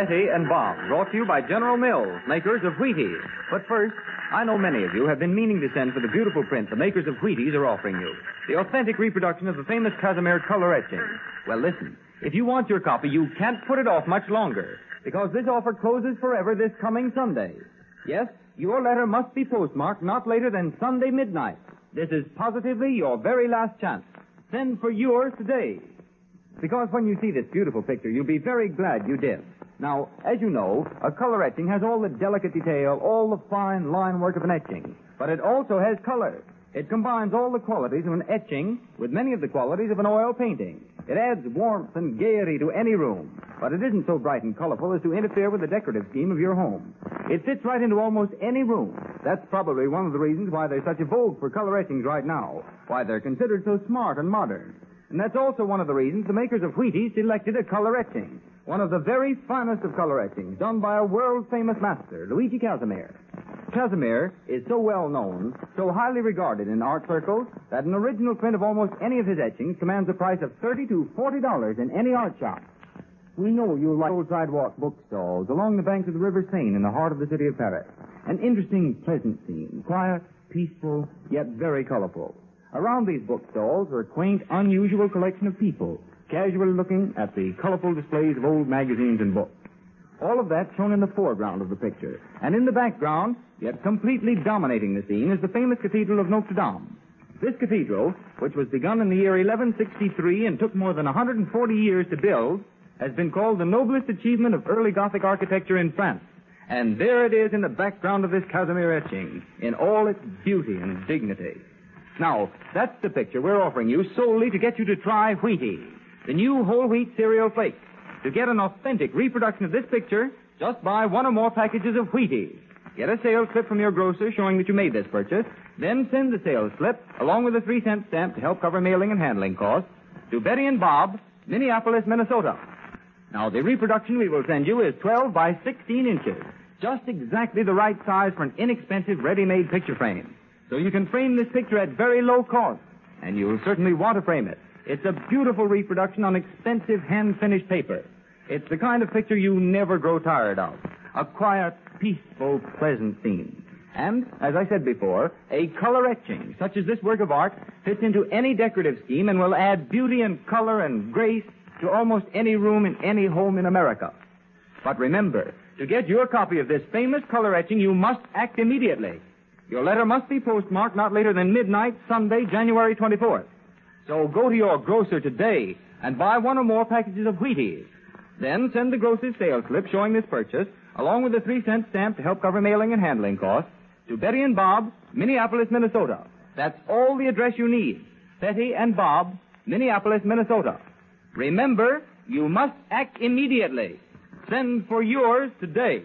Betty and Bob, brought to you by General Mills, makers of Wheaties. But first, I know many of you have been meaning to send for the beautiful print the makers of Wheaties are offering you. The authentic reproduction of the famous Casimir color etching. Well, listen, if you want your copy, you can't put it off much longer, because this offer closes forever this coming Sunday. Yes, your letter must be postmarked not later than Sunday midnight. This is positively your very last chance. Send for yours today. Because when you see this beautiful picture, you'll be very glad you did. Now, as you know, a color etching has all the delicate detail, all the fine line work of an etching. But it also has color. It combines all the qualities of an etching with many of the qualities of an oil painting. It adds warmth and gaiety to any room. But it isn't so bright and colorful as to interfere with the decorative scheme of your home. It fits right into almost any room. That's probably one of the reasons why there's such a vogue for color etchings right now. Why they're considered so smart and modern. And that's also one of the reasons the makers of Wheaties selected a color etching. One of the very finest of color etchings, done by a world-famous master, Luigi Casimir. Casimir is so well known, so highly regarded in art circles, that an original print of almost any of his etchings commands a price of $30 to $40 in any art shop. We know you like old sidewalk bookstalls along the banks of the River Seine in the heart of the city of Paris. An interesting, pleasant scene, quiet, peaceful, yet very colorful. Around these bookstalls are a quaint, unusual collection of people, casually looking at the colorful displays of old magazines and books. All of that shown in the foreground of the picture. And in the background, yet completely dominating the scene, is the famous Cathedral of Notre Dame. This cathedral, which was begun in the year 1163 and took more than 140 years to build, has been called the noblest achievement of early Gothic architecture in France. And there it is in the background of this Casimir etching, in all its beauty and dignity. Now, that's the picture we're offering you solely to get you to try Wheaties, the new whole wheat cereal flakes. To get an authentic reproduction of this picture, just buy one or more packages of Wheaties. Get a sales slip from your grocer showing that you made this purchase. Then send the sales slip, along with a 3-cent stamp to help cover mailing and handling costs, to Betty and Bob, Minneapolis, Minnesota. Now, the reproduction we will send you is 12 by 16 inches. Just exactly the right size for an inexpensive ready-made picture frame. So you can frame this picture at very low cost. And you'll certainly want to frame it. It's a beautiful reproduction on expensive hand-finished paper. It's the kind of picture you never grow tired of. A quiet, peaceful, pleasant scene. And, as I said before, a color etching, such as this work of art, fits into any decorative scheme and will add beauty and color and grace to almost any room in any home in America. But remember, to get your copy of this famous color etching, you must act immediately. Your letter must be postmarked not later than midnight, Sunday, January 24th. So go to your grocer today and buy one or more packages of Wheaties. Then send the grocer's sales slip showing this purchase, along with a 3-cent stamp to help cover mailing and handling costs, to Betty and Bob, Minneapolis, Minnesota. That's all the address you need. Betty and Bob, Minneapolis, Minnesota. Remember, you must act immediately. Send for yours today.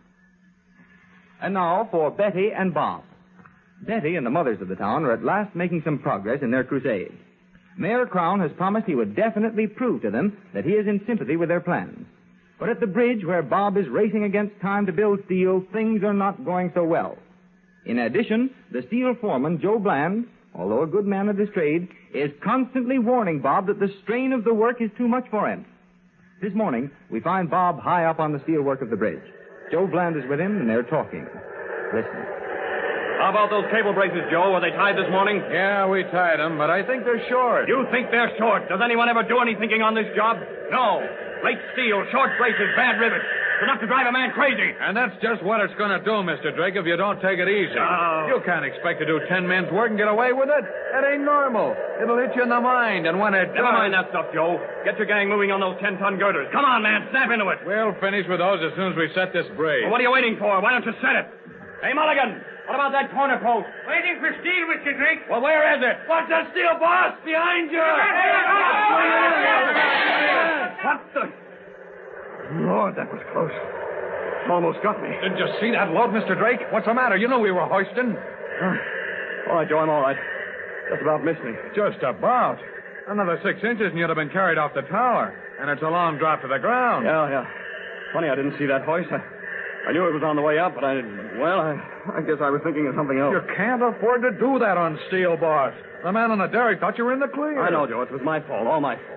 And now for Betty and Bob. Betty and the mothers of the town are at last making some progress in their crusade. Mayor Crown has promised he would definitely prove to them that he is in sympathy with their plans. But at the bridge where Bob is racing against time to build steel, things are not going so well. In addition, the steel foreman, Joe Bland, although a good man of his trade, is constantly warning Bob that the strain of the work is too much for him. This morning, we find Bob high up on the steel work of the bridge. Joe Bland is with him, and they're talking. Listen. How about those cable braces, Joe? Were they tied this morning? Yeah, we tied them, but I think they're short. You think they're short? Does anyone ever do any thinking on this job? No. Late steel, short braces, bad rivets. It's enough to drive a man crazy. And that's just what it's going to do, Mr. Drake, if you don't take it easy. Oh. You can't expect to do 10 men's work and get away with it. It ain't normal. It'll hit you in the mind, and when it Never mind that stuff, Joe. Get your gang moving on those 10-ton girders. Come on, man, snap into it. We'll finish with those as soon as we set this bridge. Well, what are you waiting for? Why don't you set it? Hey, Mulligan, what about that corner post? Waiting for steel, Mr. Drake. Well, where is it? What's that steel, boss? Behind you! What the... Lord, that was close. Almost got me. Didn't you see that load, Mr. Drake? What's the matter? You know we were hoisting. All right, Joe, I'm all right. Just about missed me. Just about. Another 6 inches and you'd have been carried off the tower. And it's a long drop to the ground. Yeah. Funny I didn't see that hoist. I knew it was on the way up, but I guess I was thinking of something else. You can't afford to do that on steel, boss. The man on the derrick thought you were in the clear. I know, Joe. It was my fault. All my fault.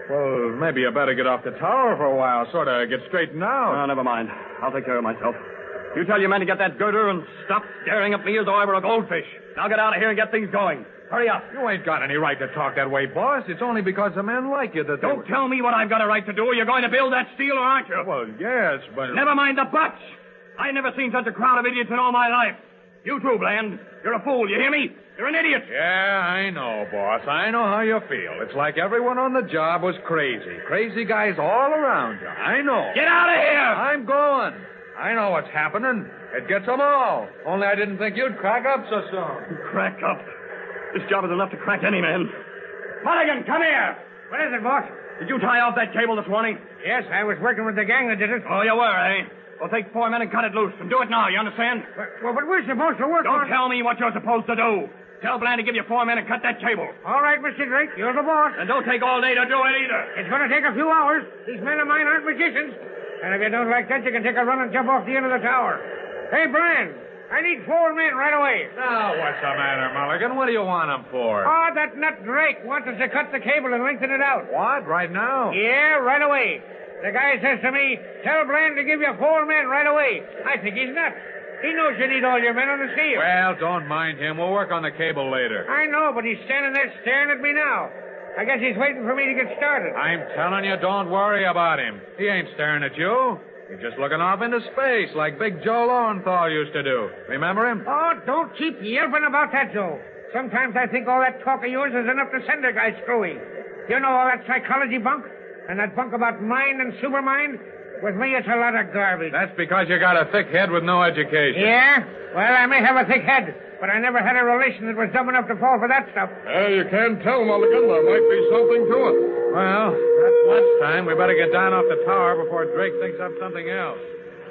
Well, maybe you better get off the tower for a while, sort of get straightened out. Oh, never mind. I'll take care of myself. You tell your men to get that girder and stop staring at me as though I were a goldfish. Now get out of here and get things going. Hurry up. You ain't got any right to talk that way, boss. It's only because the men like you that they... Don't tell me what I've got a right to do. You're going to build that steel, or aren't you? Well, yes, but... Never mind the buts. I never seen such a crowd of idiots in all my life. You too, Bland. You're a fool. You hear me? You're an idiot. Yeah, I know, boss. I know how you feel. It's like everyone on the job was crazy. Crazy guys all around you. I know. Get out of here! I'm going. I know what's happening. It gets them all. Only I didn't think you'd crack up so soon. Crack up? This job is enough to crack any man. Mulligan, come here. What is it, boss? Did you tie off that cable this morning? Yes, I was working with the gang that did it. Oh, you were, eh? Well, take 4 men and cut it loose. And do it now, you understand? But we're supposed to work Don't on... tell me what you're supposed to do. Tell Bland to give you 4 men and cut that cable. All right, Mr. Drake, you're the boss. And don't take all day to do it either. It's going to take a few hours. These men of mine aren't magicians. And if you don't like that, you can take a run and jump off the end of the tower. Hey, Bland, I need 4 men right away. Now, what's the matter, Mulligan? What do you want them for? Oh, that nut Drake wants us to cut the cable and lengthen it out. What? Right now? Yeah, right away. The guy says to me, tell Bland to give you 4 men right away. I think he's nuts. He knows you need all your men on the steel. Well, don't mind him. We'll work on the cable later. I know, but he's standing there staring at me now. I guess he's waiting for me to get started. I'm telling you, don't worry about him. He ain't staring at you. He's just looking off into space like Big Joe Lowenthal used to do. Remember him? Oh, don't keep yelping about that, Joe. Sometimes I think all that talk of yours is enough to send a guy screwy. You know all that psychology bunk? And that bunk about mind and supermind? With me, it's a lot of garbage. That's because you got a thick head with no education. Yeah? Well, I may have a thick head, but I never had a relation that was dumb enough to fall for that stuff. You can't tell, Mulligan. There might be something to it. Well, that's lunchtime. We better get down off the tower before Drake thinks up something else.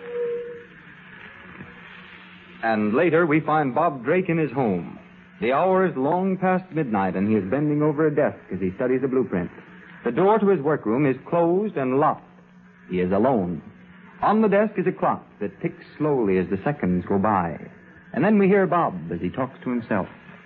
And later, we find Bob Drake in his home. The hour is long past midnight, and he is bending over a desk as he studies a blueprint. The door to his workroom is closed and locked. He is alone. On the desk is a clock that ticks slowly as the seconds go by. And then we hear Bob as he talks to himself.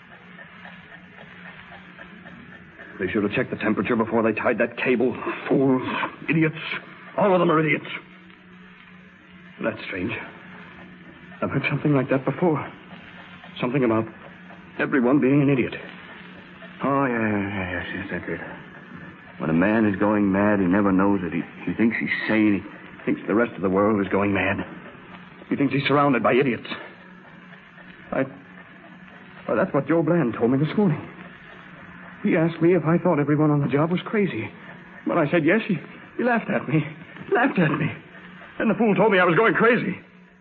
They should have checked the temperature before they tied that cable. Fools. Idiots. All of them are idiots. That's strange. I've heard something like that before. Something about everyone being an idiot. Oh, yes, that's it. When a man is going mad, he never knows it. He thinks he's sane. He thinks the rest of the world is going mad. He thinks he's surrounded by idiots. Well, that's what Joe Bland told me this morning. He asked me if I thought everyone on the job was crazy. When I said yes, he laughed at me. And the fool told me I was going crazy.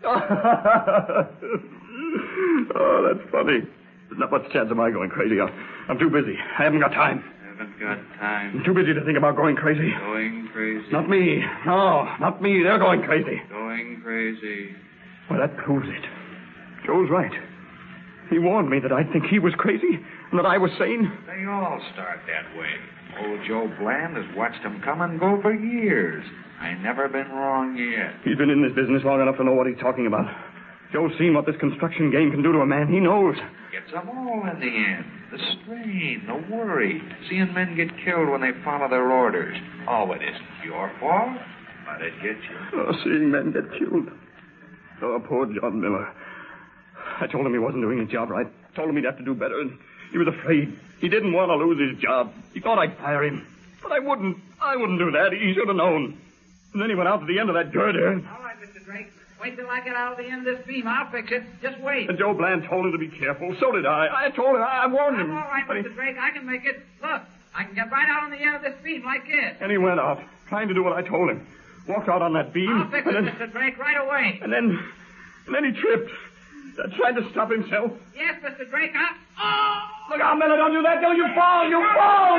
Oh, that's funny. There's not much chance of my going crazy. I'm too busy. I haven't got time. Haven't got time. I'm too busy to think about going crazy. Going crazy. Not me. No, not me. They're going crazy. Going crazy. Well, that proves it. Joe's right. He warned me that I'd think he was crazy and that I was sane. They all start that way. Old Joe Bland has watched them come and go for years. I never been wrong yet. He's been in this business long enough to know what he's talking about. Joe's seen what this construction game can do to a man. He knows. Gets them all in the end. The strain, the worry, seeing men get killed when they follow their orders. Oh, it isn't your fault, but it gets you. Oh, seeing men get killed. Oh, poor John Miller. I told him he wasn't doing his job right. Told him he'd have to do better, and he was afraid. He didn't want to lose his job. He thought I'd fire him. But I wouldn't. I wouldn't do that. He should have known. And then he went out to the end of that girder. All right, Mr. Drake. Wait till I get out of the end of this beam. I'll fix it. Just wait. And Joe Bland told him to be careful. So did I. I told him. I warned him. All right, Mr. Drake. I can make it. Look, I can get right out on the end of this beam like this. And he went out, trying to do what I told him. Walked out on that beam. I'll fix it, Mr. Drake, right away. And then he tripped. Tried to stop himself. Yes, Mr. Drake. Oh! Look out, Miller. Don't do that. Don't you fall. You fall.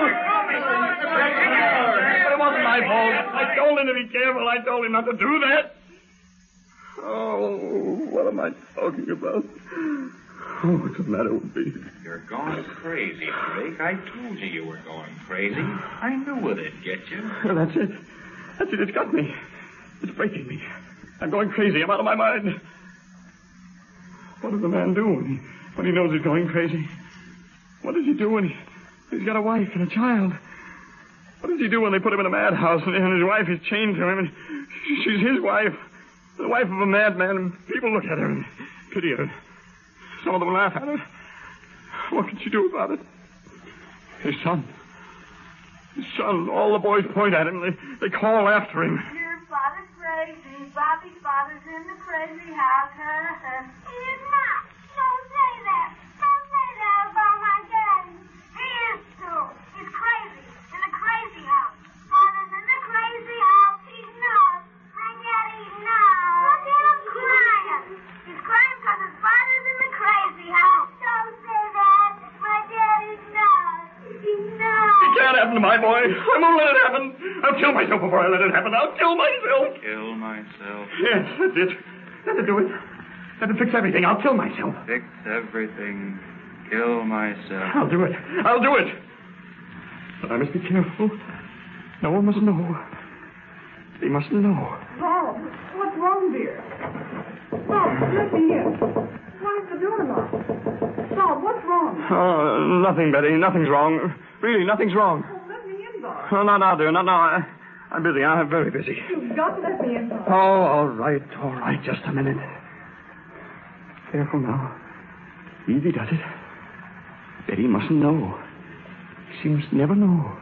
But it wasn't my fault. I told him to be careful. I told him not to do that. Oh, what am I talking about? Oh, what's the matter with me? You're going crazy, Drake. I told you were going crazy. I knew it'd get you. Well, that's it. It's got me. It's breaking me. I'm going crazy. I'm out of my mind. What does a man do when he knows he's going crazy? What does he do when he's got a wife and a child? What does he do when they put him in a madhouse and his wife is chained to him? And she's his wife, the wife of a madman. And people look at her and pity her. Some of them laugh at her. What can she do about it? His son. His son. All the boys point at him. They call after him. Your father's crazy. Bobby's father's in the crazy house. He is not. Don't say that. Don't say that about my daddy. He is too. He's crazy. In the crazy house. Father's in the crazy house. He knows. My daddy knows. Look at him crying. He's crying because his father's in the crazy house. Don't say that. My daddy knows. He knows. It can't happen to my boy. I won't let it happen. I'll kill myself before I let it happen. I'll kill myself. Kill myself. Yes, that's it. That'll do it. That'll fix everything. I'll kill myself. Fix everything. Kill myself. I'll do it. I'll do it. But I must be careful. No one must know. They mustn't know. Bob, what's wrong, dear? Bob, let me in. Why is the door locked? Bob, what's wrong? Oh, nothing, Betty. Nothing's wrong. Really, nothing's wrong. Oh, let me in, Bob. Oh, not now, dear. Not now. I'm busy. I'm very busy. You've got to let me in, Bob. Oh, all right. All right. Just a minute. Careful now. Easy does it. Betty mustn't know. She must never know.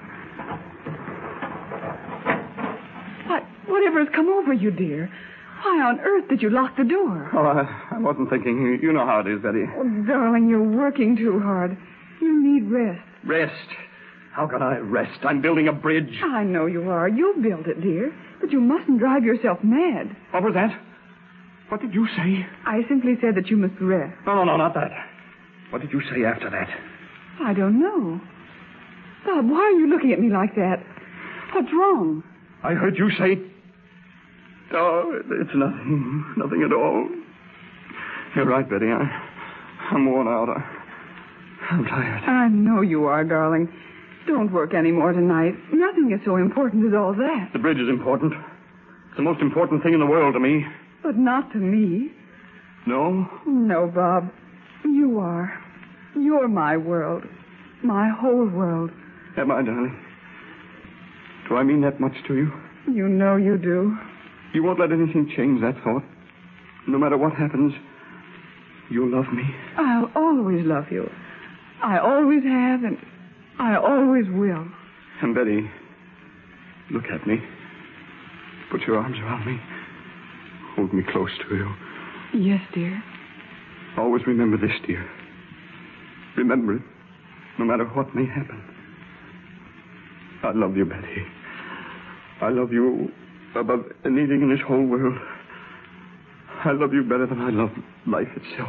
Whatever has come over you, dear? Why on earth did you lock the door? Oh, I wasn't thinking. You know how it is, Betty. Oh, darling, you're working too hard. You need rest. Rest? How can I rest? I'm building a bridge. I know you are. You'll build it, dear. But you mustn't drive yourself mad. What was that? What did you say? I simply said that you must rest. No, not that. What did you say after that? I don't know. Bob, why are you looking at me like that? What's wrong? I heard you say... Oh, it's nothing. Nothing at all. You're right, Betty. I'm worn out. I'm tired. I know you are, darling. Don't work any more tonight. Nothing is so important as all that. The bridge is important. It's the most important thing in the world to me. But not to me. No? No, Bob. You are. You're my world. My whole world. Am I, darling? Do I mean that much to you? You know you do. You won't let anything change that thought. No matter what happens, you'll love me. I'll always love you. I always have, and I always will. And Betty, look at me. Put your arms around me. Hold me close to you. Yes, dear. Always remember this, dear. Remember it, no matter what may happen. I love you, Betty. I love you above anything in this whole world. I love you better than I love life itself.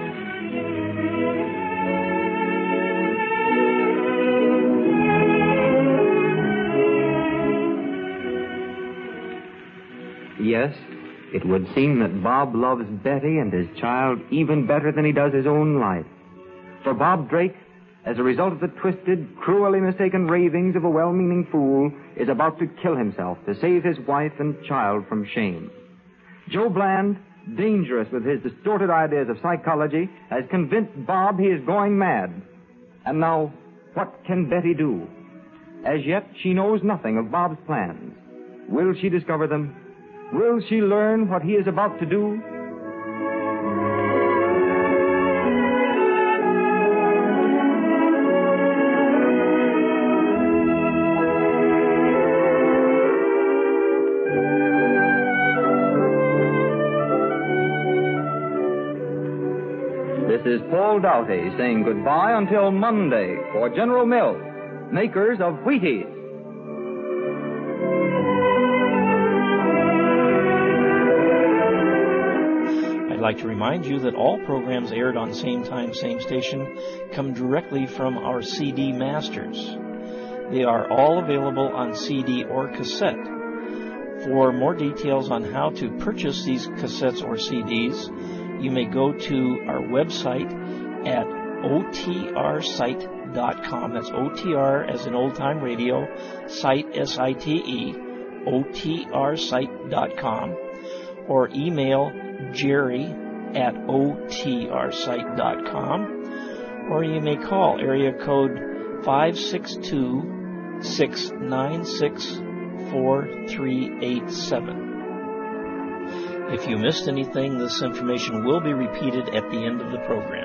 Yes, it would seem that Bob loves Betty and his child even better than he does his own life. For Bob Drake, as a result of the twisted, cruelly mistaken ravings of a well-meaning fool, is about to kill himself to save his wife and child from shame. Joe Bland, dangerous with his distorted ideas of psychology, has convinced Bob he is going mad. And now, what can Betty do? As yet, she knows nothing of Bob's plans. Will she discover them? Will she learn what he is about to do? This is Paul Doughty saying goodbye until Monday for General Mills, makers of Wheaties. I'd like to remind you that all programs aired on Same Time, Same Station come directly from our CD masters. They are all available on CD or cassette. For more details on how to purchase these cassettes or CDs, you may go to our website at otrsite.com. That's OTR as in old time radio, site, S-I-T-E, otrsite.com, or email Jerry at otrSite.com, or you may call area code 562 888-696-4387. If you missed anything, this information will be repeated at the end of the program.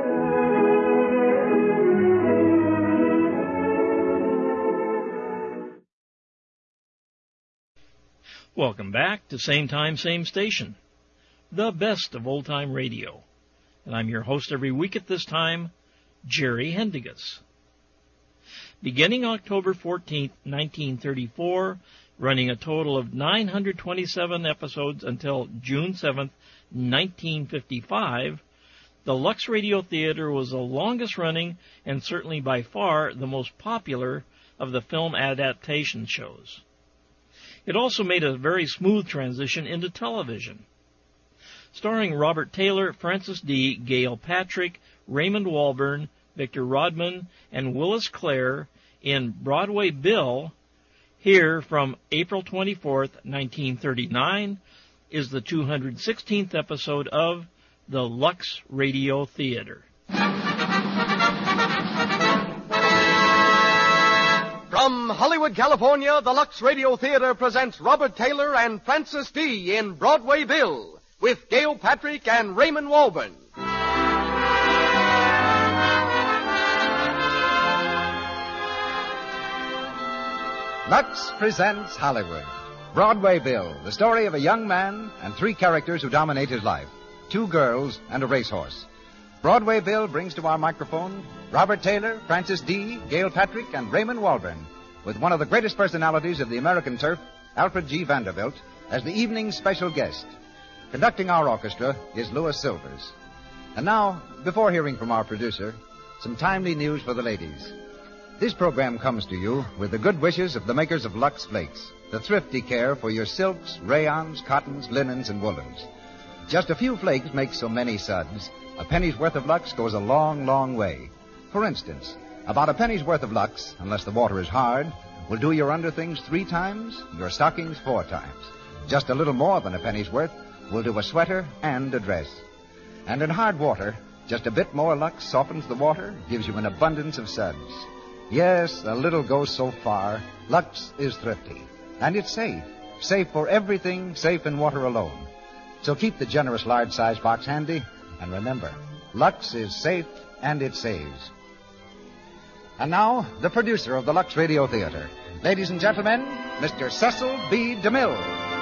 Welcome back to Same Time, Same Station, the best of old-time radio. And I'm your host every week at this time, Jerry Hendigas. Beginning October 14th, 1934, running a total of 927 episodes until June 7th, 1955, the Lux Radio Theater was the longest-running and certainly by far the most popular of the film adaptation shows. It also made a very smooth transition into television. Starring Robert Taylor, Francis D., Gail Patrick, Raymond Walburn, Victor Rodman, and Willis Clare in Broadway Bill, here from April 24th, 1939, is the 216th episode of the Lux Radio Theater. From Hollywood, California, the Lux Radio Theater presents Robert Taylor and Francis D. in Broadway Bill, with Gail Patrick and Raymond Walburn. Lux presents Hollywood. Broadway Bill, the story of a young man and three characters who dominate his life, two girls and a racehorse. Broadway Bill brings to our microphone Robert Taylor, Francis D., Gail Patrick, and Raymond Walburn, with one of the greatest personalities of the American turf, Alfred G. Vanderbilt, as the evening's special guest. Conducting our orchestra is Louis Silvers. And now, before hearing from our producer, some timely news for the ladies. This program comes to you with the good wishes of the makers of Lux Flakes, the thrifty care for your silks, rayons, cottons, linens, and woolens. Just a few flakes make so many suds. A penny's worth of Lux goes a long, long way. For instance, about a penny's worth of Lux, unless the water is hard, will do your underthings 3 times, your stockings 4 times. Just a little more than a penny's worth will do a sweater and a dress. And in hard water, just a bit more Lux softens the water, gives you an abundance of suds. Yes, a little goes so far. Lux is thrifty. And it's safe. Safe for everything, safe in water alone. So keep the generous large-sized box handy. And remember, Lux is safe and it saves. And now, the producer of the Lux Radio Theater. Ladies and gentlemen, Mr. Cecil B. DeMille.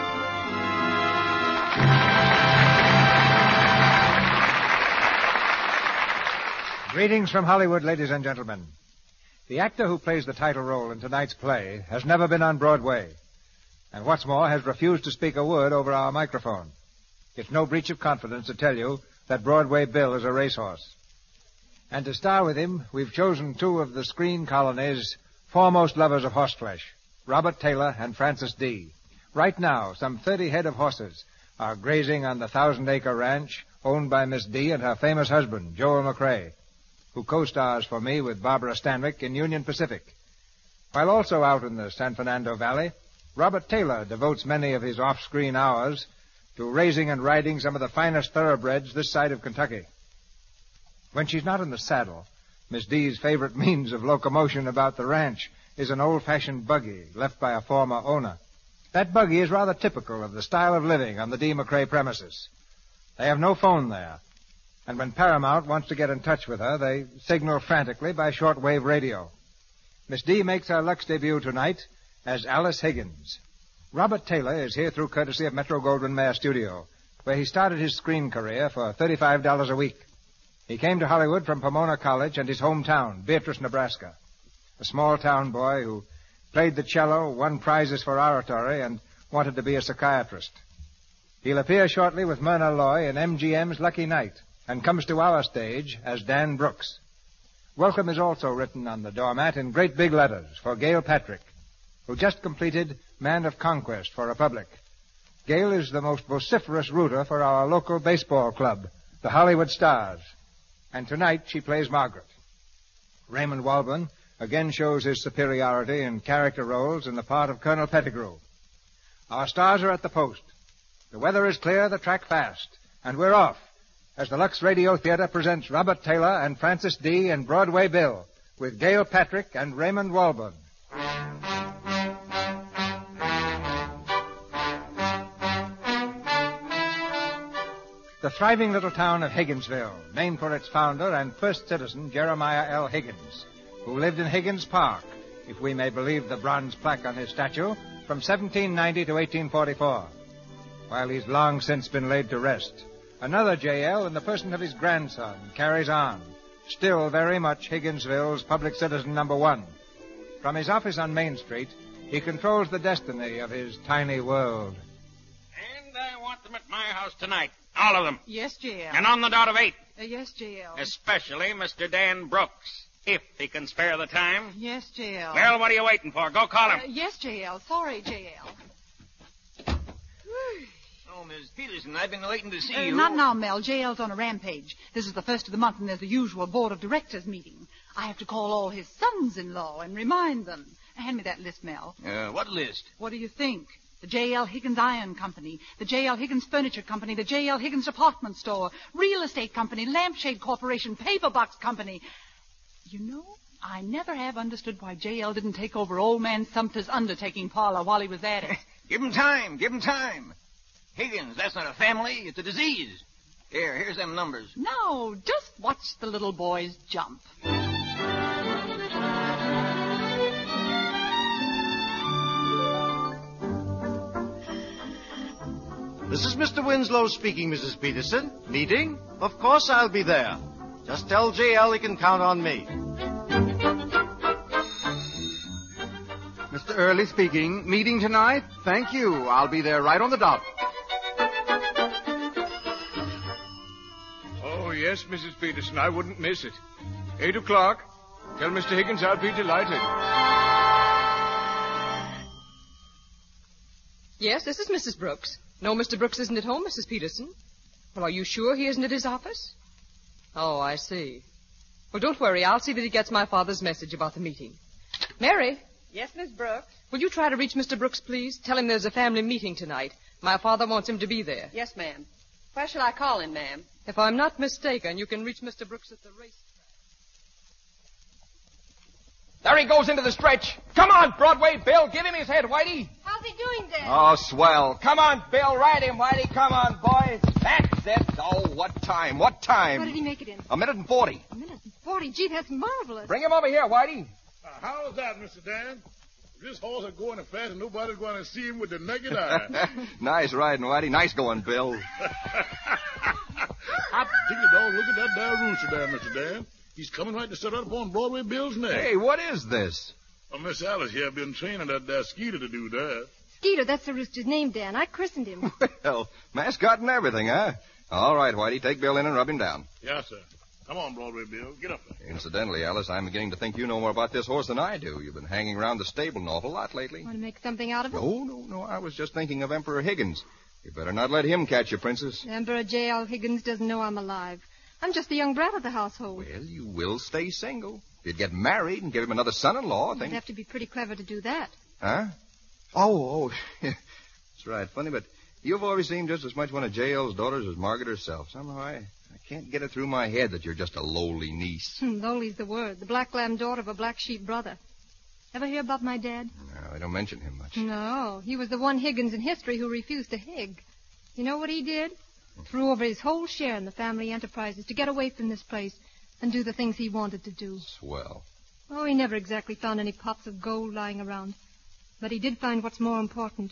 Greetings from Hollywood, ladies and gentlemen. The actor who plays the title role in tonight's play has never been on Broadway, and what's more, has refused to speak a word over our microphone. It's no breach of confidence to tell you that Broadway Bill is a racehorse. And to star with him, we've chosen 2 of the screen colony's foremost lovers of horseflesh, Robert Taylor and Francis D. Right now, some 30 head of horses are grazing on the 1,000-acre ranch owned by Miss D. and her famous husband, Joel McRae, who co-stars for me with Barbara Stanwyck in Union Pacific. While also out in the San Fernando Valley, Robert Taylor devotes many of his off-screen hours to raising and riding some of the finest thoroughbreds this side of Kentucky. When she's not in the saddle, Miss D's favorite means of locomotion about the ranch is an old-fashioned buggy left by a former owner. That buggy is rather typical of the style of living on the D. McRae premises. They have no phone there, and when Paramount wants to get in touch with her, they signal frantically by shortwave radio. Miss D makes her Lux debut tonight as Alice Higgins. Robert Taylor is here through courtesy of Metro-Goldwyn-Mayer Studio, where he started his screen career for $35 a week. He came to Hollywood from Pomona College and his hometown, Beatrice, Nebraska. A small-town boy who played the cello, won prizes for oratory, and wanted to be a psychiatrist. He'll appear shortly with Myrna Loy in MGM's Lucky Night and comes to our stage as Dan Brooks. Welcome is also written on the doormat in great big letters for Gail Patrick, who just completed Man of Conquest for Republic. Gail is the most vociferous rooter for our local baseball club, the Hollywood Stars. And tonight she plays Margaret. Raymond Walburn again shows his superiority in character roles in the part of Colonel Pettigrew. Our stars are at the post. The weather is clear, the track fast, and we're off as the Lux Radio Theater presents Robert Taylor and Francis D. in Broadway Bill with Gail Patrick and Raymond Walburn. the thriving little town of Higginsville, named for its founder and first citizen, Jeremiah L. Higgins, who lived in Higgins Park, if we may believe the bronze plaque on his statue, from 1790 to 1844. While he's long since been laid to rest, another J.L. in the person of his grandson carries on, still very much Higginsville's public citizen number one. From his office on Main Street, he controls the destiny of his tiny world. And I want them at my house tonight. All of them. Yes, J.L. And on the dot of 8. Yes, J.L. Especially Mr. Dan Brooks, if he can spare the time. Yes, J.L. Well, what are you waiting for? Go call him. Yes, J.L. Sorry, J.L. Oh, Miss Peterson, I've been waiting to see you. Not now, Mel. J.L.'s on a rampage. This is the first of the month, and there's the usual board of directors meeting. I have to call all his sons-in-law and remind them. Hand me that list, Mel. What list? What do you think? The J.L. Higgins Iron Company, the J.L. Higgins Furniture Company, the J.L. Higgins Department Store, Real Estate Company, Lampshade Corporation, Paper Box Company. You know, I never have understood why J.L. didn't take over Old Man Sumter's undertaking parlor while he was at it. Give him time. Give him time. Higgins, that's not a family. It's a disease. Here's them numbers. No, just watch the little boys jump. This is Mr. Winslow speaking, Mrs. Peterson. Meeting? Of course I'll be there. Just tell J.L. he can count on me. Mr. Early speaking. Meeting tonight? Thank you. I'll be there right on the dot. Oh, yes, Mrs. Peterson. I wouldn't miss it. 8 o'clock. Tell Mr. Higgins I'll be delighted. Yes, this is Mrs. Brooks. No, Mr. Brooks isn't at home, Mrs. Peterson. Well, are you sure he isn't at his office? Oh, I see. Well, don't worry. I'll see that he gets my father's message about the meeting. Mary. Yes, Miss Brooks? Will you try to reach Mr. Brooks, please? Tell him there's a family meeting tonight. My father wants him to be there. Yes, ma'am. Where shall I call him, ma'am? If I'm not mistaken, you can reach Mr. Brooks at the race. There he goes into the stretch. Come on, Broadway Bill. Give him his head, Whitey. How's he doing, Dad? Oh, swell. Come on, Bill. Ride him, Whitey. Come on, boys. That's it. Oh, what time? What time? What did he make it in? 1:40. 1:40. Gee, that's marvelous. Bring him over here, Whitey. How's that, Mr. Dan? This horse is going fast and nobody's going to see him with the naked eye. Nice riding, Whitey. Nice going, Bill. Hot diggity dog, look at that there rooster there, Mr. Dan. He's coming right to set up on Broadway Bill's neck. Hey, what is this? Well, Miss Alice here been training that there Skeeter to do that. Skeeter, that's the rooster's name, Dan. I christened him. Well, mascot and everything, huh? All right, Whitey, take Bill in and rub him down. Yes, sir. Come on, Broadway Bill. Get up there. Incidentally, Alice, I'm beginning to think you know more about this horse than I do. You've been hanging around the stable an awful lot lately. Want to make something out of it? No. I was just thinking of Emperor Higgins. You better not let him catch you, Princess. Emperor J.L. Higgins doesn't know I'm alive. I'm just the young brat of the household. Well, you will stay single. If you'd get married and give him another son-in-law, You'd have to be pretty clever to do that. Huh? Oh. That's right. Funny, but you've always seemed just as much one of J.L.'s daughters as Margaret herself. Somehow I can't get it through my head that you're just a lowly niece. Lowly's the word. The black lamb daughter of a black sheep brother. Ever hear about my dad? No, I don't mention him much. No. He was the one Higgins in history who refused to hig. You know what he did? Threw over his whole share in the family enterprises to get away from this place and do the things he wanted to do. Swell. Oh, he never exactly found any pots of gold lying around. But he did find what's more important.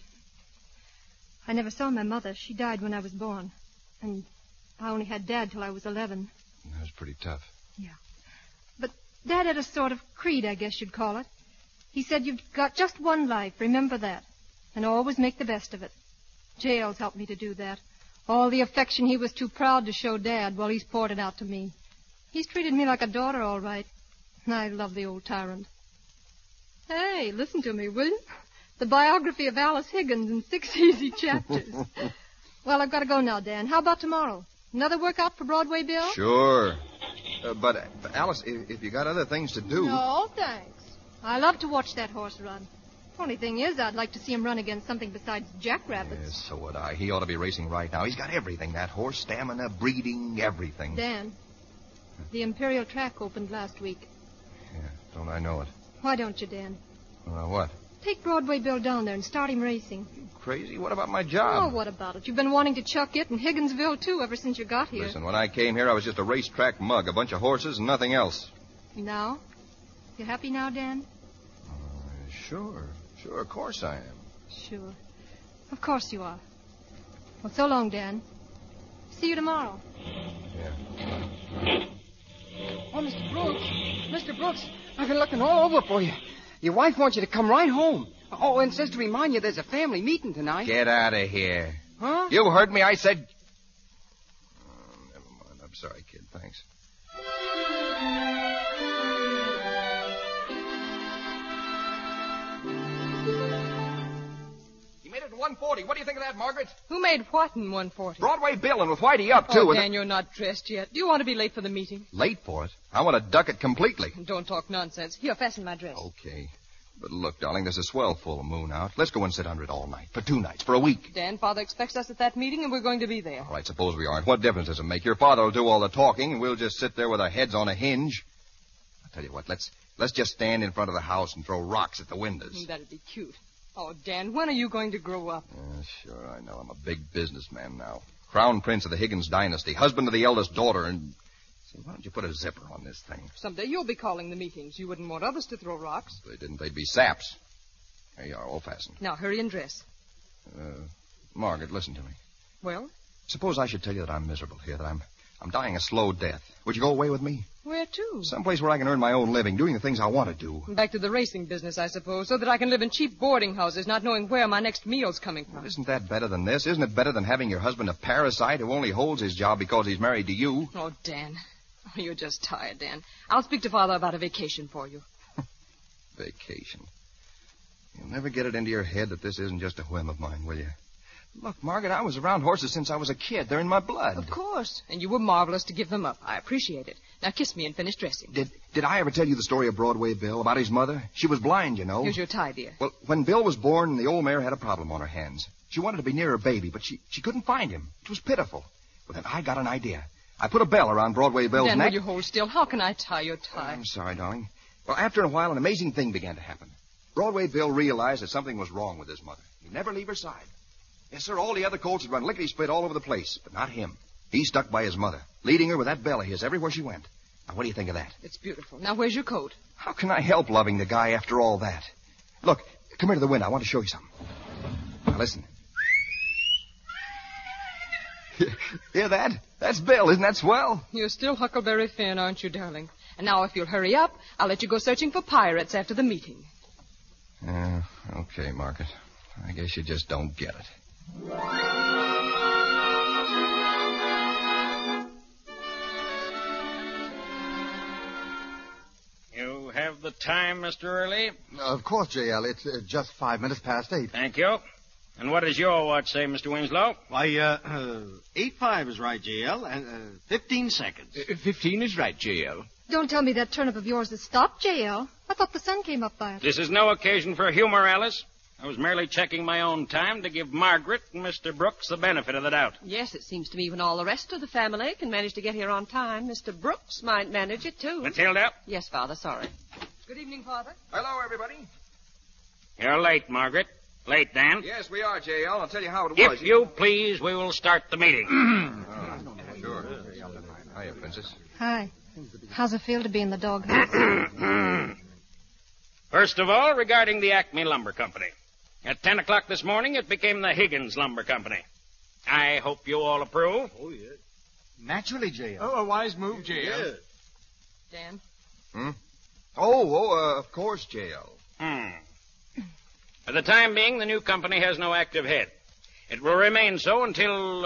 I never saw my mother. She died when I was born. And I only had Dad till I was 11. That was pretty tough. Yeah. But Dad had a sort of creed, I guess you'd call it. He said, you've got just one life, remember that. And always make the best of it. J.L.'s helped me to do that. All the affection he was too proud to show Dad, well, he's poured it out to me. He's treated me like a daughter, all right. I love the old tyrant. Hey, listen to me, will you? The biography of Alice Higgins in 6 easy chapters. Well, I've got to go now, Dan. How about tomorrow? Another workout for Broadway Bill? Sure. But Alice, if you got other things to do... No, thanks. I love to watch that horse run. Only thing is, I'd like to see him run against something besides jackrabbits. Yes, so would I. He ought to be racing right now. He's got everything, that horse. Stamina, breeding, everything. Dan, the Imperial track opened last week. Yeah, don't I know it? Why don't you, Dan? What? Take Broadway Bill down there and start him racing. crazy? What about my job? Oh, what about it? You've been wanting to chuck it and Higginsville, too, ever since you got here. Listen, when I came here, I was just a racetrack mug, a bunch of horses and nothing else. Now? You happy now, Dan? Sure, of course I am. Sure. Of course you are. Well, so long, Dan. See you tomorrow. Yeah. Oh, Mr. Brooks, I've been looking all over for you. Your wife wants you to come right home. Oh, and says to remind you there's a family meeting tonight. Get out of here. Huh? You heard me. I said... Oh, never mind. I'm sorry, kid. Thanks. He made it to 140. What do you think of that, Margaret? Who made what in 140? Broadway Bill, and with Whitey up, too. Oh, Dan, you're not dressed yet. Do you want to be late for the meeting? Late for it? I want to duck it completely. Don't talk nonsense. Here, fasten my dress. Okay. But look, darling, there's a swell full moon out. Let's go and sit under it all night. For 2 nights. For a week. Dan, Father expects us at that meeting, and we're going to be there. All right, suppose we aren't. What difference does it make? Your father will do all the talking, and we'll just sit there with our heads on a hinge. I'll tell you what, let's just stand in front of the house and throw rocks at the windows. That'd be cute. Oh, Dan, when are you going to grow up? Sure, I know. I'm a big businessman now. Crown Prince of the Higgins dynasty, husband of the eldest daughter, and... Say, why don't you put a zipper on this thing? Someday you'll be calling the meetings. You wouldn't want others to throw rocks. If they didn't, they'd be saps. Here you are, all fastened. Now, hurry and dress. Margaret, listen to me. Well? Suppose I should tell you that I'm miserable here, that I'm dying a slow death. Would you go away with me? Where to? Someplace where I can earn my own living, doing the things I want to do. Back to the racing business, I suppose, so that I can live in cheap boarding houses, not knowing where my next meal's coming from. Well, isn't that better than this? Isn't it better than having your husband a parasite who only holds his job because he's married to you? Oh, Dan. Oh, you're just tired, Dan. I'll speak to Father about a vacation for you. Vacation. You'll never get it into your head that this isn't just a whim of mine, will you? Look, Margaret, I was around horses since I was a kid. They're in my blood. Of course. And you were marvelous to give them up. I appreciate it. Now kiss me and finish dressing. Did I ever tell you the story of Broadway Bill, about his mother? She was blind, you know. Here's your tie, dear. Well, when Bill was born, the old mare had a problem on her hands. She wanted to be near her baby, but she couldn't find him. It was pitiful. Well, then I got an idea. I put a bell around Broadway Bill's Dan, neck. will you hold still? How can I tie your tie? I'm sorry, darling. Well, after a while, an amazing thing began to happen. Broadway Bill realized that something was wrong with his mother. He'd never leave her side. Yes, sir, all the other colts would run lickety-split all over the place, but not him. He stuck by his mother, leading her with that bell of his everywhere she went. Now, what do you think of that? It's beautiful. Now, where's your coat? How can I help loving the guy after all that? Look, come here to the window. I want to show you something. Now, listen. Hear that? That's Bill. Isn't that swell? You're still Huckleberry Finn, aren't you, darling? And now, if you'll hurry up, I'll let you go searching for pirates after the meeting. Okay, Margaret. I guess you just don't get it. You have the time, Mr. Early? Of course, J.L. It's just 5 minutes past 8. Thank you. And what does your watch say, Mr. Winslow? Why, 8:05 is right, J.L., and 15 seconds. 15 is right, J.L. Don't tell me that turnip of yours has stopped, J.L. I thought the sun came up by it. This is no occasion for humor, Alice. I was merely checking my own time to give Margaret and Mr. Brooks the benefit of the doubt. Yes, it seems to me when all the rest of the family can manage to get here on time, Mr. Brooks might manage it, too. Matilda? Yes, Father, sorry. Good evening, Father. Hello, everybody. You're late, Margaret. Late, Dan. Yes, we are, J.L. I'll tell you how it was. If you please, we will start the meeting. Sure. Hiya, Princess. Hi. How's it feel to be in the doghouse? First of all, regarding the Acme Lumber Company. At 10 o'clock this morning, it became the Higgins Lumber Company. I hope you all approve. Oh, yeah. Naturally, J.L. Oh, a wise move, J.L. Yeah. Dan? Of course, J.L. For the time being, the new company has no active head. It will remain so until,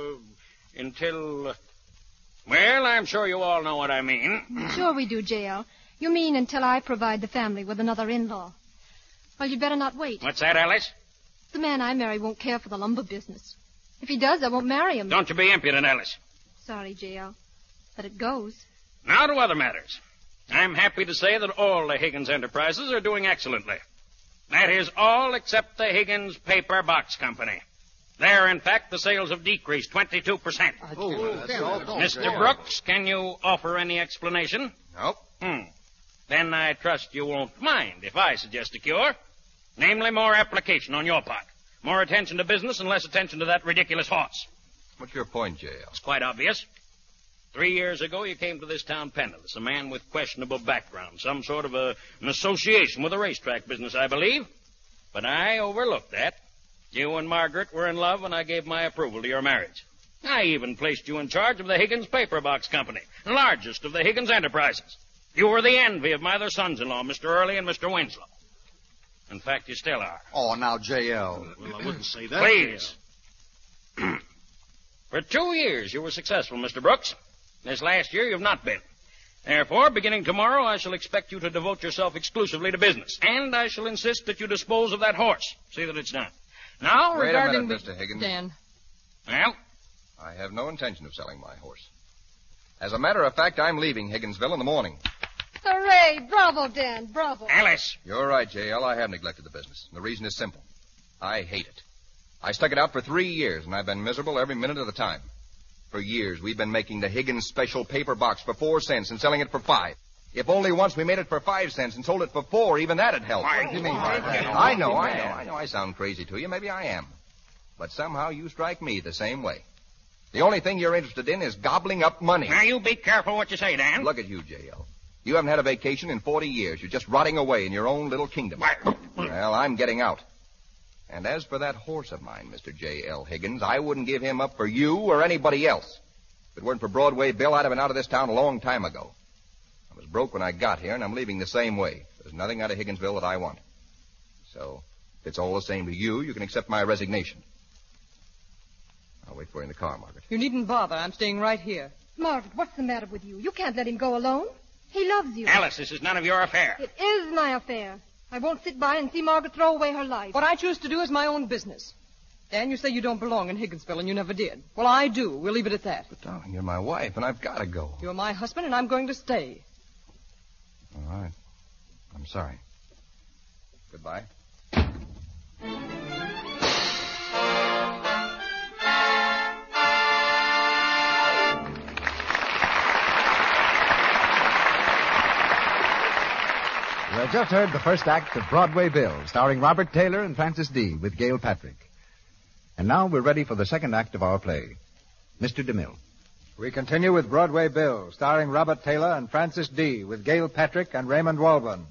well, I'm sure you all know what I mean. Sure we do, J.L. You mean until I provide the family with another in-law. Well, you'd better not wait. What's that, Alice? The man I marry won't care for the lumber business. If he does, I won't marry him. Don't you be impudent, Alice. Sorry, J.L. But it goes. Now to other matters. I'm happy to say that all the Higgins enterprises are doing excellently. That is all except the Higgins Paper Box Company. There, in fact, the sales have decreased 22%. Mr. Brooks, can you offer any explanation? Nope. Then I trust you won't mind if I suggest a cure. Namely, more application on your part. More attention to business and less attention to that ridiculous horse. What's your point, J.L.? It's quite obvious. 3 years ago, you came to this town penniless, a man with questionable background, some sort of an association with the racetrack business, I believe. But I overlooked that. You and Margaret were in love, and I gave my approval to your marriage. I even placed you in charge of the Higgins Paper Box Company, the largest of the Higgins enterprises. You were the envy of my other sons-in-law, Mr. Early and Mr. Winslow. In fact, you still are. Oh, now, J.L. Well, I wouldn't say that. Please. For 2 years, you were successful, Mr. Brooks. This last year, you've not been. Therefore, beginning tomorrow, I shall expect you to devote yourself exclusively to business. And I shall insist that you dispose of that horse. See that it's done. Now, Wait regarding a minute, Mr. Higgins. Dan. Well? I have no intention of selling my horse. As a matter of fact, I'm leaving Higginsville in the morning. Hooray! Bravo, Dan. Bravo. Alice! You're right, J.L. I have neglected the business. And the reason is simple. I hate it. I stuck it out for 3 years, and I've been miserable every minute of the time. For years, we've been making the Higgins special paper box for 4 cents and selling it for 5. If only once we made it for 5 cents and sold it for 4, even that'd help. What do you mean by that? I know. I sound crazy to you. Maybe I am. But somehow you strike me the same way. The only thing you're interested in is gobbling up money. Now, you be careful what you say, Dan. Look at you, J.L. You haven't had a vacation in 40 years. You're just rotting away in your own little kingdom. Well, I'm getting out. And as for that horse of mine, Mr. J.L. Higgins, I wouldn't give him up for you or anybody else. If it weren't for Broadway Bill, I'd have been out of this town a long time ago. I was broke when I got here, and I'm leaving the same way. There's nothing out of Higginsville that I want. So, if it's all the same to you, you can accept my resignation. I'll wait for you in the car, Margaret. You needn't bother. I'm staying right here. Margaret, what's the matter with you? You can't let him go alone. He loves you. Alice, this is none of your affair. It is my affair. I won't sit by and see Margaret throw away her life. What I choose to do is my own business. Dan, you say you don't belong in Higginsville, and you never did. Well, I do. We'll leave it at that. But, darling, you're my wife, and I've got to go. You're my husband, and I'm going to stay. All right. I'm sorry. Goodbye. You have just heard the first act of Broadway Bill, starring Robert Taylor and Francis Dee with Gail Patrick. And now we're ready for the second act of our play. Mr. DeMille. We continue with Broadway Bill, starring Robert Taylor and Francis Dee with Gail Patrick and Raymond Walburn.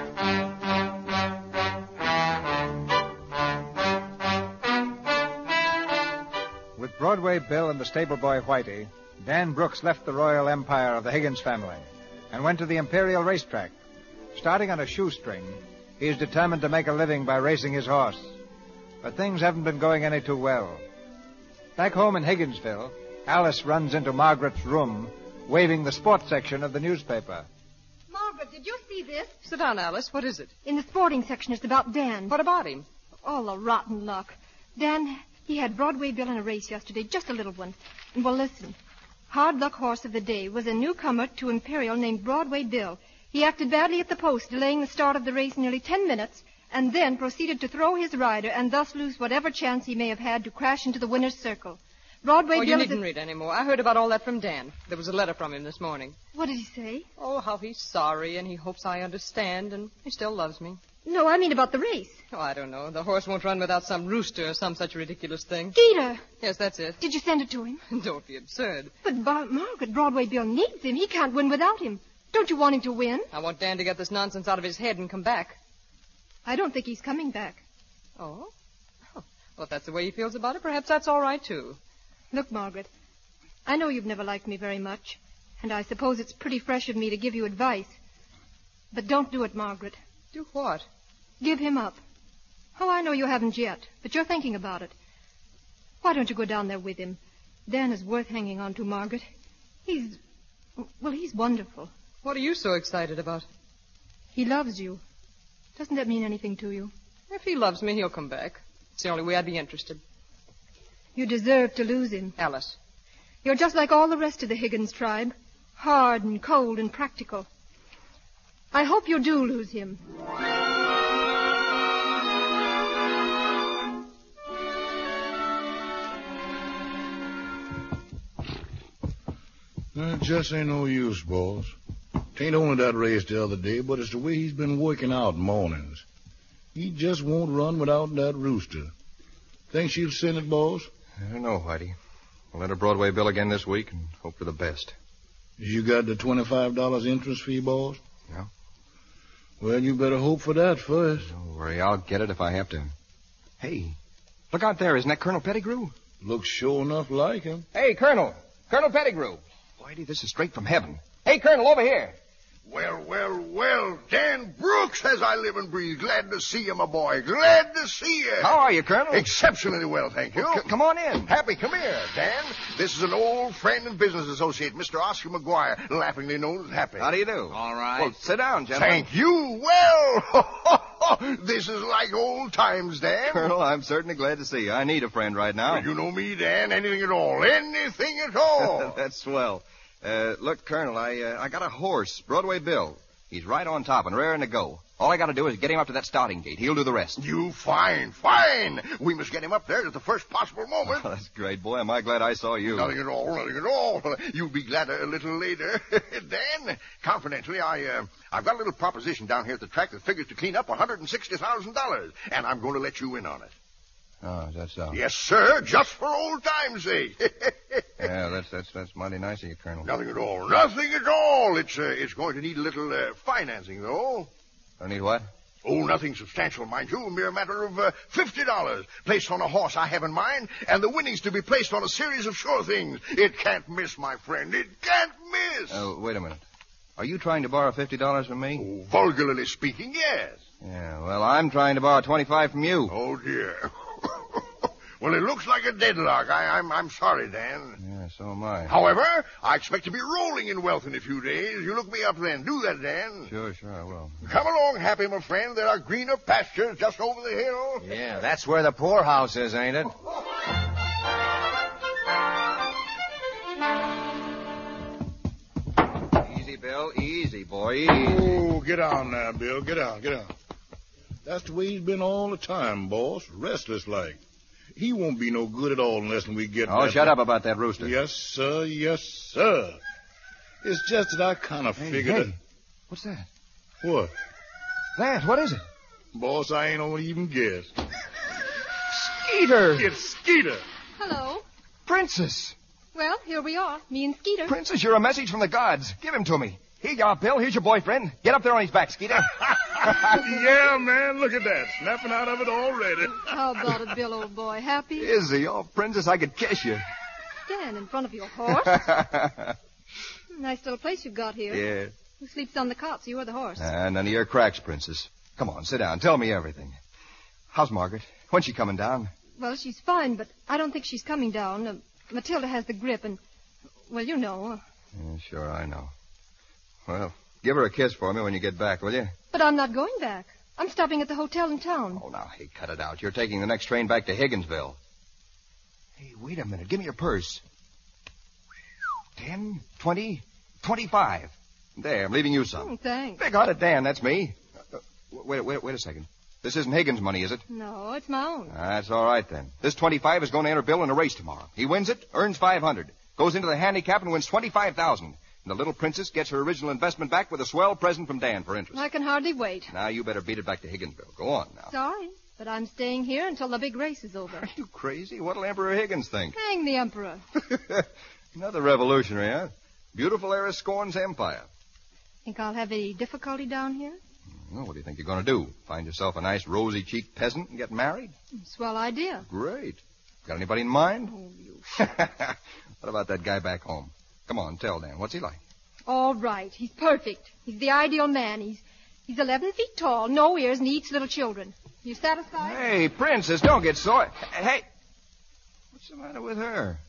With Broadway Bill and the stable boy Whitey, Dan Brooks left the royal empire of the Higgins family and went to the Imperial Racetrack. Starting on a shoestring, he is determined to make a living by racing his horse. But things haven't been going any too well. Back home in Higginsville, Alice runs into Margaret's room, waving the sports section of the newspaper. Margaret, did you see this? Sit down, Alice. What is it? In the sporting section, it's about Dan. What about him? All the rotten luck. Dan, he had Broadway Bill in a race yesterday, just a little one. Well, listen. Hard luck horse of the day was a newcomer to Imperial named Broadway Bill. He acted badly at the post, delaying the start of the race nearly 10 minutes, and then proceeded to throw his rider and thus lose whatever chance he may have had to crash into the winner's circle. Broadway Bill you needn't read anymore. I heard about all that from Dan. There was a letter from him this morning. What did he say? Oh, how he's sorry, and he hopes I understand, and he still loves me. No, I mean about the race. Oh, I don't know. The horse won't run without some rooster or some such ridiculous thing. Skeeter! Yes, that's it. Did you send it to him? Don't be absurd. But, Margaret, Broadway Bill needs him. He can't win without him. Don't you want him to win? I want Dan to get this nonsense out of his head and come back. I don't think he's coming back. Oh? Well, if that's the way he feels about it, perhaps that's all right, too. Look, Margaret, I know you've never liked me very much, and I suppose it's pretty fresh of me to give you advice. But don't do it, Margaret. Do what? Give him up. Oh, I know you haven't yet, but you're thinking about it. Why don't you go down there with him? Dan is worth hanging on to, Margaret. He's wonderful. What are you so excited about? He loves you. Doesn't that mean anything to you? If he loves me, he'll come back. It's the only way I'd be interested. You deserve to lose him. Alice. You're just like all the rest of the Higgins tribe. Hard and cold and practical. I hope you do lose him. It just ain't no use, boss. Tain't only that race the other day, but it's the way he's been working out mornings. He just won't run without that rooster. Think she'll send it, boss? I don't know, Whitey. We'll enter Broadway Bill again this week and hope for the best. You got the $25 interest fee, boss? Yeah. Well, you better hope for that first. Don't worry, I'll get it if I have to. Hey, look out there. Isn't that Colonel Pettigrew? Looks sure enough like him. Hey, Colonel. Colonel Pettigrew. Whitey, this is straight from heaven. Hey, Colonel, over here. Well, Dan Brooks, as I live and breathe. Glad to see you, my boy. Glad to see you. How are you, Colonel? Exceptionally well, thank you. Well, come on in. Happy, come here, Dan. This is an old friend and business associate, Mr. Oscar McGuire, laughingly known as Happy. How do you do? All right. Well, sit down, gentlemen. Thank you. Well, this is like old times, Dan. Colonel, I'm certainly glad to see you. I need a friend right now. Well, you know me, Dan. Anything at all. Anything at all. That's swell. Look, Colonel, I got a horse, Broadway Bill. He's right on top and raring to go. All I got to do is get him up to that starting gate. He'll do the rest. You fine. We must get him up there at the first possible moment. Oh, that's great, boy. Am I glad I saw you. Nothing at all. You'll be glad a little later. Dan, confidentially, I've got a little proposition down here at the track that figures to clean up $160,000, and I'm going to let you in on it. Oh, that's so. Yes, sir, just for old time's sake. Yeah, that's mighty nice of you, Colonel. Nothing at all. It's going to need a little financing, though. I need what? Oh, nothing substantial, mind you. A mere matter of $50 placed on a horse I have in mind, and the winnings to be placed on a series of sure things. It can't miss, my friend. It can't miss. Oh, wait a minute. Are you trying to borrow $50 from me? Oh, vulgarly speaking, yes. Yeah, well, I'm trying to borrow $25 from you. Oh, dear. Well, it looks like a deadlock. I'm sorry, Dan. Yeah, so am I. However, I expect to be rolling in wealth in a few days. You look me up then. Do that, Dan. Sure, I will. Come along, Happy, my friend. There are greener pastures just over the hill. Yeah, that's where the poorhouse is, ain't it? Easy, Bill. Easy, boy. Easy. Oh, get on now, Bill. Get on. That's the way he's been all the time, boss. Restless like. He won't be no good at all unless we get... Oh, shut up about that rooster. Yes, sir. It's just that I kind of figured... Hey. What's that? What? What is it? Boss, I ain't gonna even guess. Skeeter! It's Skeeter! Hello. Princess! Well, here we are, me and Skeeter. Princess, you're a message from the gods. Give him to me. Here you are, Bill. Here's your boyfriend. Get up there on his back, Skeeter. Yeah, man, look at that. Snapping out of it already. How about it, Bill, old boy? Happy? Is he? Oh, Princess, I could kiss you. Stand in front of your horse. Nice little place you've got here. Yeah. Who sleeps on the cots, you or the horse? None of your cracks, Princess. Come on, sit down. Tell me everything. How's Margaret? When's she coming down? Well, she's fine, but I don't think she's coming down. Matilda has the grip, and, well, you know. Yeah, sure, I know. Well, give her a kiss for me when you get back, will you? But I'm not going back. I'm stopping at the hotel in town. Oh, now, hey, cut it out. You're taking the next train back to Higginsville. Hey, wait a minute. Give me your purse. 10, 20, 25. There, I'm leaving you some. Thanks. Big-hearted Dan, that's me. Wait a second. This isn't Higgins' money, is it? No, it's my own. That's all right, then. This 25 is going to enter Bill in a race tomorrow. He wins it, earns 500, goes into the handicap and wins 25,000. And the little princess gets her original investment back with a swell present from Dan for interest. I can hardly wait. Now, you better beat it back to Higginsville. Go on, now. Sorry, but I'm staying here until the big race is over. Are you crazy? What'll Emperor Higgins think? Hang the Emperor. Another revolutionary, huh? Beautiful heiress scorns empire. Think I'll have any difficulty down here? Well, what do you think you're going to do? Find yourself a nice rosy-cheeked peasant and get married? Swell idea. Great. Got anybody in mind? Oh, you... What about that guy back home? Come on, tell Dan. What's he like? All right. He's perfect. He's the ideal man. He's 11 feet tall, no ears, and eats little children. You satisfied? Hey, Princess, don't get sore. Hey, what's the matter with her?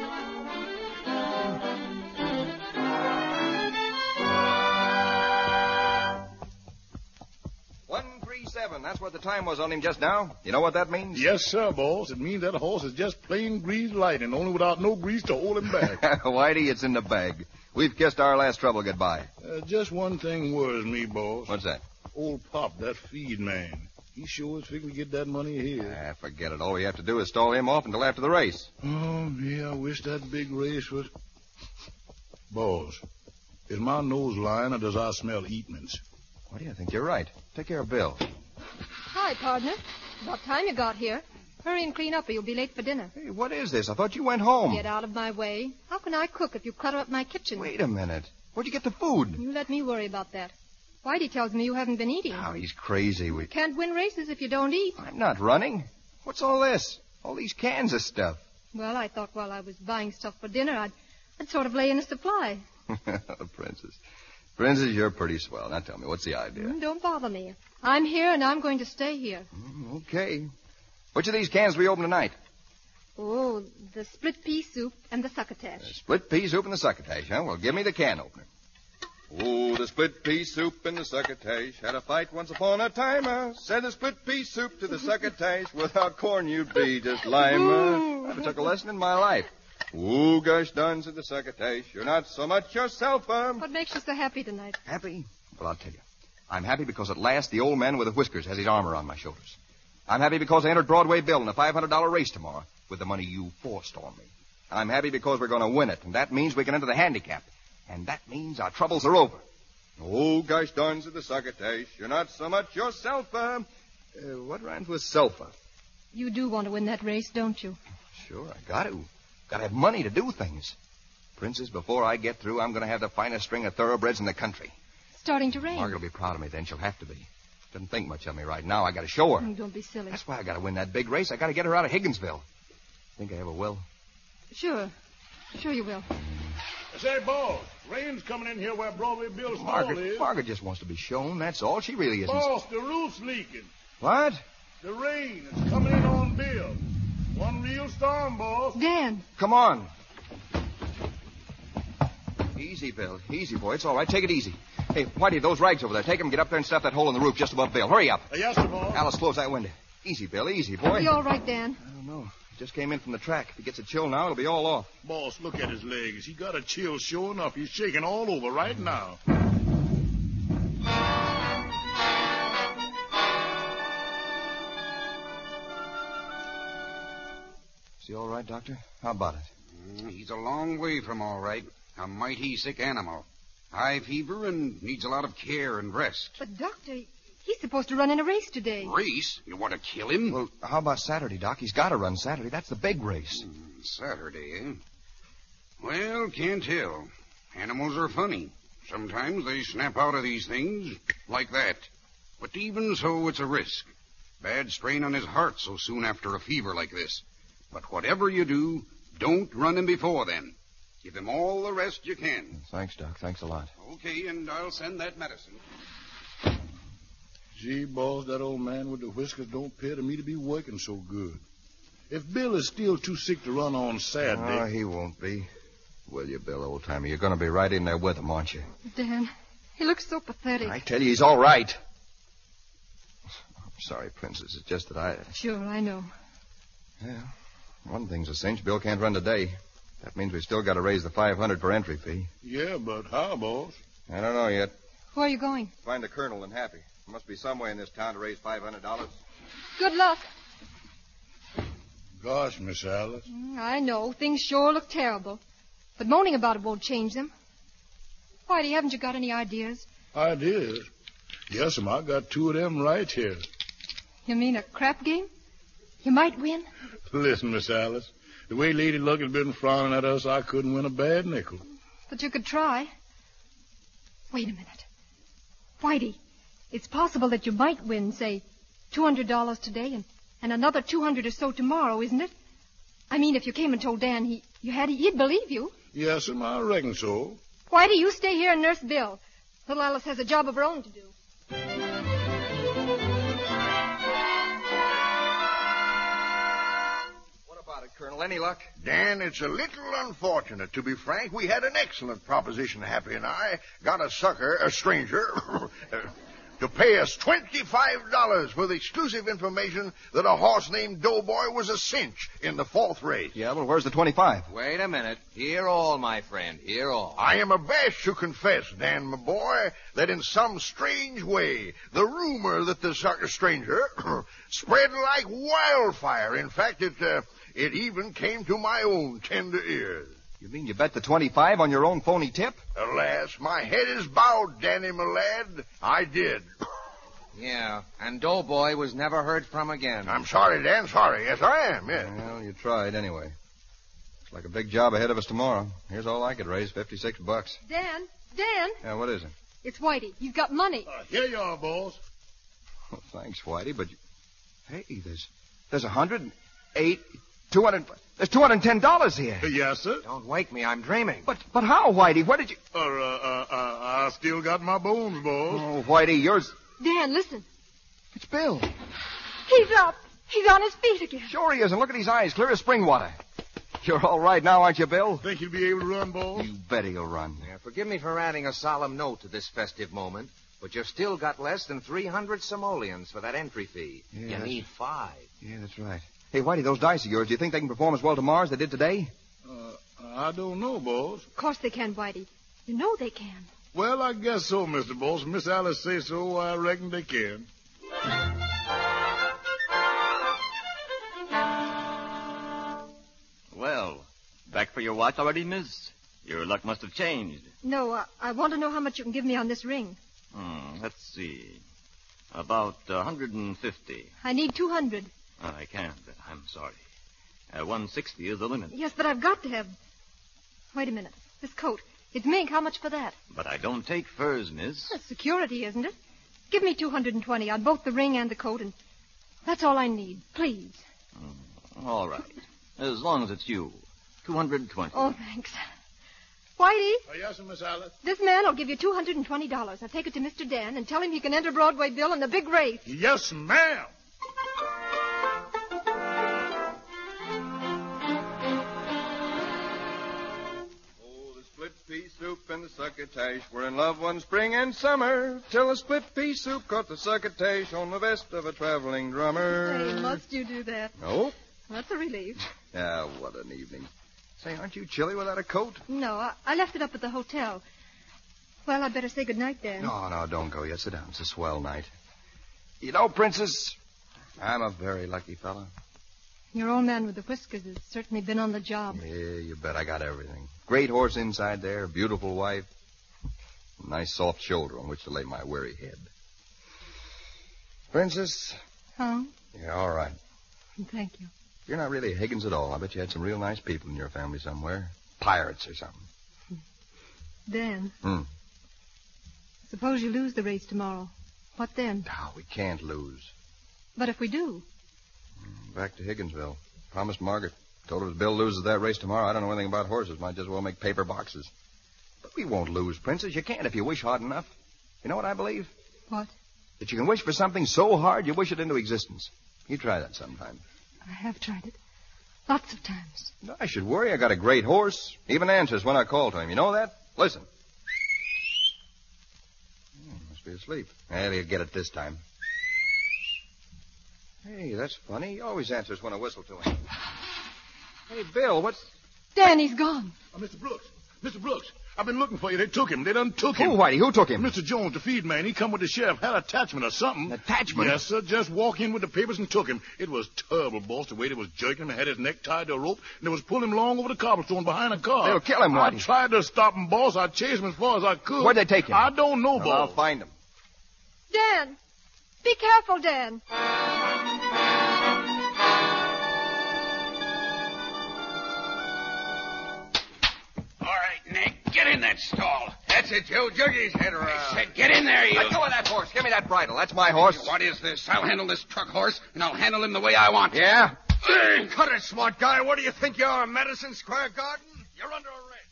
137. That's what the time was on him just now. You know what that means? Yes, sir, boss. It means that horse is just plain greased lightning, only without no grease to hold him back. Whitey, it's in the bag. We've kissed our last trouble goodbye. Just one thing worries me, boss. What's that? Old Pop, that feed man. He sure is figuring to get that money here. Forget it. All we have to do is stall him off until after the race. Oh, yeah, I wish that big race was... Boss, is my nose lying or does I smell eatments? What do you think? You're right. Take care of Bill. Hi, partner. About time you got here. Hurry and clean up or you'll be late for dinner. Hey, what is this? I thought you went home. Get out of my way. How can I cook if you clutter up my kitchen? Wait a minute. Where'd you get the food? You let me worry about that. Whitey tells me you haven't been eating. Oh, he's crazy. We can't win races if you don't eat. I'm not running. What's all this? All these cans of stuff. Well, I thought while I was buying stuff for dinner, I'd sort of lay in a supply. Princess, you're pretty swell. Now tell me, what's the idea? Don't bother me. I'm here and I'm going to stay here. Okay. Which of these cans do we open tonight? Oh, the split pea soup and the succotash. Split pea soup and the succotash, huh? Well, give me the can opener. Oh, the split pea soup and the succotash had a fight once upon a time. Said the split pea soup to the succotash, without corn you'd be just lime. I never took a lesson in my life. Oh, gosh darn, said the succotash, you're not so much yourself. What makes you so happy tonight? Happy? Well, I'll tell you. I'm happy because at last the old man with the whiskers has his arm around my shoulders. I'm happy because I entered Broadway Bill in a $500 race tomorrow with the money you forced on me. I'm happy because we're going to win it, and that means we can enter the handicap. And that means our troubles are over. Oh, gosh darn, said the succotash, you're not so much yourself. What rhymes with sulfur? You do want to win that race, don't you? Sure, I got to. Got to have money to do things. Princess, before I get through, I'm going to have the finest string of thoroughbreds in the country. Starting to rain. Margaret will be proud of me then. She'll have to be. Doesn't think much of me right now. I got to show her. Don't be silly. That's why I got to win that big race. I got to get her out of Higginsville. Think I ever will? Sure. Sure you will. I say, boss, rain's coming in here where Broadway Bill's stall is. Margaret just wants to be shown, that's all. She really isn't. Boss, the roof's leaking. What? The rain is coming in on Bill. One real storm, boss. Dan. Come on. Easy, Bill. Easy, boy. It's all right. Take it easy. Hey, Whitey, those rags over there. Take them, get up there and stuff that hole in the roof just above Bill. Hurry up. Yes, sir, boss. Alice, close that window. Easy, Bill. Easy, boy. Are you all right, Dan? I don't know. He just came in from the track. If he gets a chill now, it'll be all off. Boss, look at his legs. He got a chill sure enough. He's shaking all over right now. Is he all right, Doctor? How about it? He's a long way from all right. A mighty sick animal. High fever and needs a lot of care and rest. But, Doctor, he's supposed to run in a race today. Race? You want to kill him? Well, how about Saturday, Doc? He's got to run Saturday. That's the big race. Saturday, eh? Well, can't tell. Animals are funny. Sometimes they snap out of these things like that. But even so, it's a risk. Bad strain on his heart so soon after a fever like this. But whatever you do, don't run him before then. Give him all the rest you can. Thanks, Doc. Thanks a lot. Okay, and I'll send that medicine. Gee, boss, that old man with the whiskers don't appear to me to be working so good. If Bill is still too sick to run on Saturday... Oh, he won't be. Will you, Bill, old-timer? You're going to be right in there with him, aren't you? Dan, he looks so pathetic. I tell you, he's all right. I'm sorry, Princess. It's just that I... Sure, I know. Yeah, one thing's a cinch. Bill can't run today. That means we still got to raise the $500 for entry fee. Yeah, but how, boss? I don't know yet. Where are you going? Find the colonel and Happy. There must be some way in this town to raise $500. Good luck. Gosh, Miss Alice. I know. Things sure look terrible. But moaning about it won't change them. Whitey, haven't you got any ideas? Ideas? Yes, I got two of them right here. You mean a crap game? You might win? Listen, Miss Alice. The way Lady Luck has been frowning at us, I couldn't win a bad nickel. But you could try. Wait a minute. Whitey, it's possible that you might win, say, $200 today and another $200 or so tomorrow, isn't it? I mean, if you came and told Dan he'd believe you. Yes, I reckon so. Whitey, you stay here and nurse Bill. Little Alice has a job of her own to do. Colonel, any luck? Dan, it's a little unfortunate. To be frank, we had an excellent proposition, Happy and I. Got a stranger, to pay us $25 for the exclusive information that a horse named Doughboy was a cinch in the fourth race. Yeah, well, where's the 25? Wait a minute. Hear all, my friend. Hear all. I am abashed to confess, Dan, my boy, that in some strange way, the rumor that the stranger spread like wildfire. In fact, it even came to my own tender ears. You mean you bet the 25 on your own phony tip? Alas, my head is bowed, Danny, my lad. I did. Yeah, and Doughboy was never heard from again. I'm sorry, Dan. Sorry. Yes, I am. Yes. Well, you tried anyway. Looks like a big job ahead of us tomorrow. Here's all I could raise, $56. Dan? Yeah, what is it? It's Whitey. He's got money. Here you are, boss. Well, thanks, Whitey, but... Hey, there's 108... 200... There's $210 here. Yes, sir. Don't wake me. I'm dreaming. But how, Whitey? Where did you... I still got my bones, boss. Oh, Whitey, yours... Dan, listen. It's Bill. He's up. He's on his feet again. Sure he is, and look at his eyes, clear as spring water. You're all right now, aren't you, Bill? Think you'll be able to run, boss? You bet he'll run. Yeah, forgive me for adding a solemn note to this festive moment, but you've still got less than 300 simoleons for that entry fee. Yeah, you need 5. Yeah, that's right. Hey, Whitey, those dice of yours, do you think they can perform as well tomorrow as they did today? I don't know, boss. Of course they can, Whitey. You know they can. Well, I guess so, Mr. Boss. Miss Alice says so. I reckon they can. Well, back for your watch already, miss? Your luck must have changed. No, I want to know how much you can give me on this ring. Let's see. About 150. I need 200. I can't. I'm sorry. 160 is the limit. Yes, but I've got to have... Wait a minute. This coat. It's mink. How much for that? But I don't take furs, miss. That's security, isn't it? Give me 220 on both the ring and the coat, and that's all I need. Please. All right. As long as it's you. 220. Oh, thanks. Whitey? Yes, Miss Alice? This man will give you $220. Now take it to Mr. Dan and tell him he can enter Broadway Bill in the big race. Yes, ma'am. Pea soup and the succotash were in love one spring and summer, till a split pea soup caught the succotash on the vest of a traveling drummer. Hey, must you do that? No. That's a relief. Ah, what an evening. Say, aren't you chilly without a coat? No, I left it up at the hotel. Well, I'd better say goodnight, Dan. No, don't go yet. Sit down. It's a swell night. You know, Princess, I'm a very lucky fella. Your old man with the whiskers has certainly been on the job. Yeah, you bet. I got everything. Great horse inside there, beautiful wife, nice soft shoulder on which to lay my weary head. Princess? Huh? Yeah, all right. Thank you. You're not really a Higgins at all. I bet you had some real nice people in your family somewhere. Pirates or something. Dan. Suppose you lose the race tomorrow. What then? No, we can't lose. But if we do? Back to Higginsville. Promised Margaret. Told her if Bill loses that race tomorrow, I don't know anything about horses. Might just well make paper boxes. But we won't lose, Princess. You can't if you wish hard enough. You know what I believe? What? That you can wish for something so hard you wish it into existence. You try that sometime. I have tried it. Lots of times. I should worry. I got a great horse. Even answers when I call to him. You know that? Listen. Must be asleep. Well, he'll get it this time. Hey, that's funny. He always answers when I whistle to him. Hey, Bill, what's... Danny's gone. Mr. Brooks, I've been looking for you. They took him. They done took him. Who, Whitey? Who took him? Mr. Jones, the feed man. He come with the sheriff. Had an attachment or something. Attachment? Yes, sir. Just walk in with the papers and took him. It was terrible, boss, the way they was jerking him and had his neck tied to a rope, and they was pulling him along over the cobblestone behind a car. They'll kill him, Whitey. I tried to stop him, boss. I chased him as far as I could. Where'd they take him? I don't know, boss. I'll find him. Dan! Be careful, Dan. Get in that stall. That's it, Joe. Juggy his head around. I said, get in there, you. Let go of that horse. Give me that bridle. That's my horse. What is this? I'll handle this truck horse, and I'll handle him the way I want. Yeah? Cut it, smart guy. What do you think you are, Madison Square Garden? You're under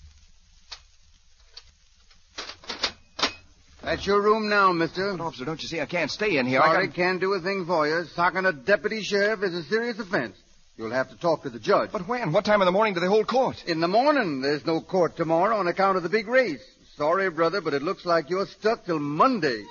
arrest. That's your room now, mister. But, officer, don't you see I can't stay in here? Sorry, can't do a thing for you. Socking a deputy sheriff is a serious offense. You'll have to talk to the judge. But when? What time in the morning do they hold court? In the morning. There's no court tomorrow on account of the big race. Sorry, brother, but it looks like you're stuck till Monday.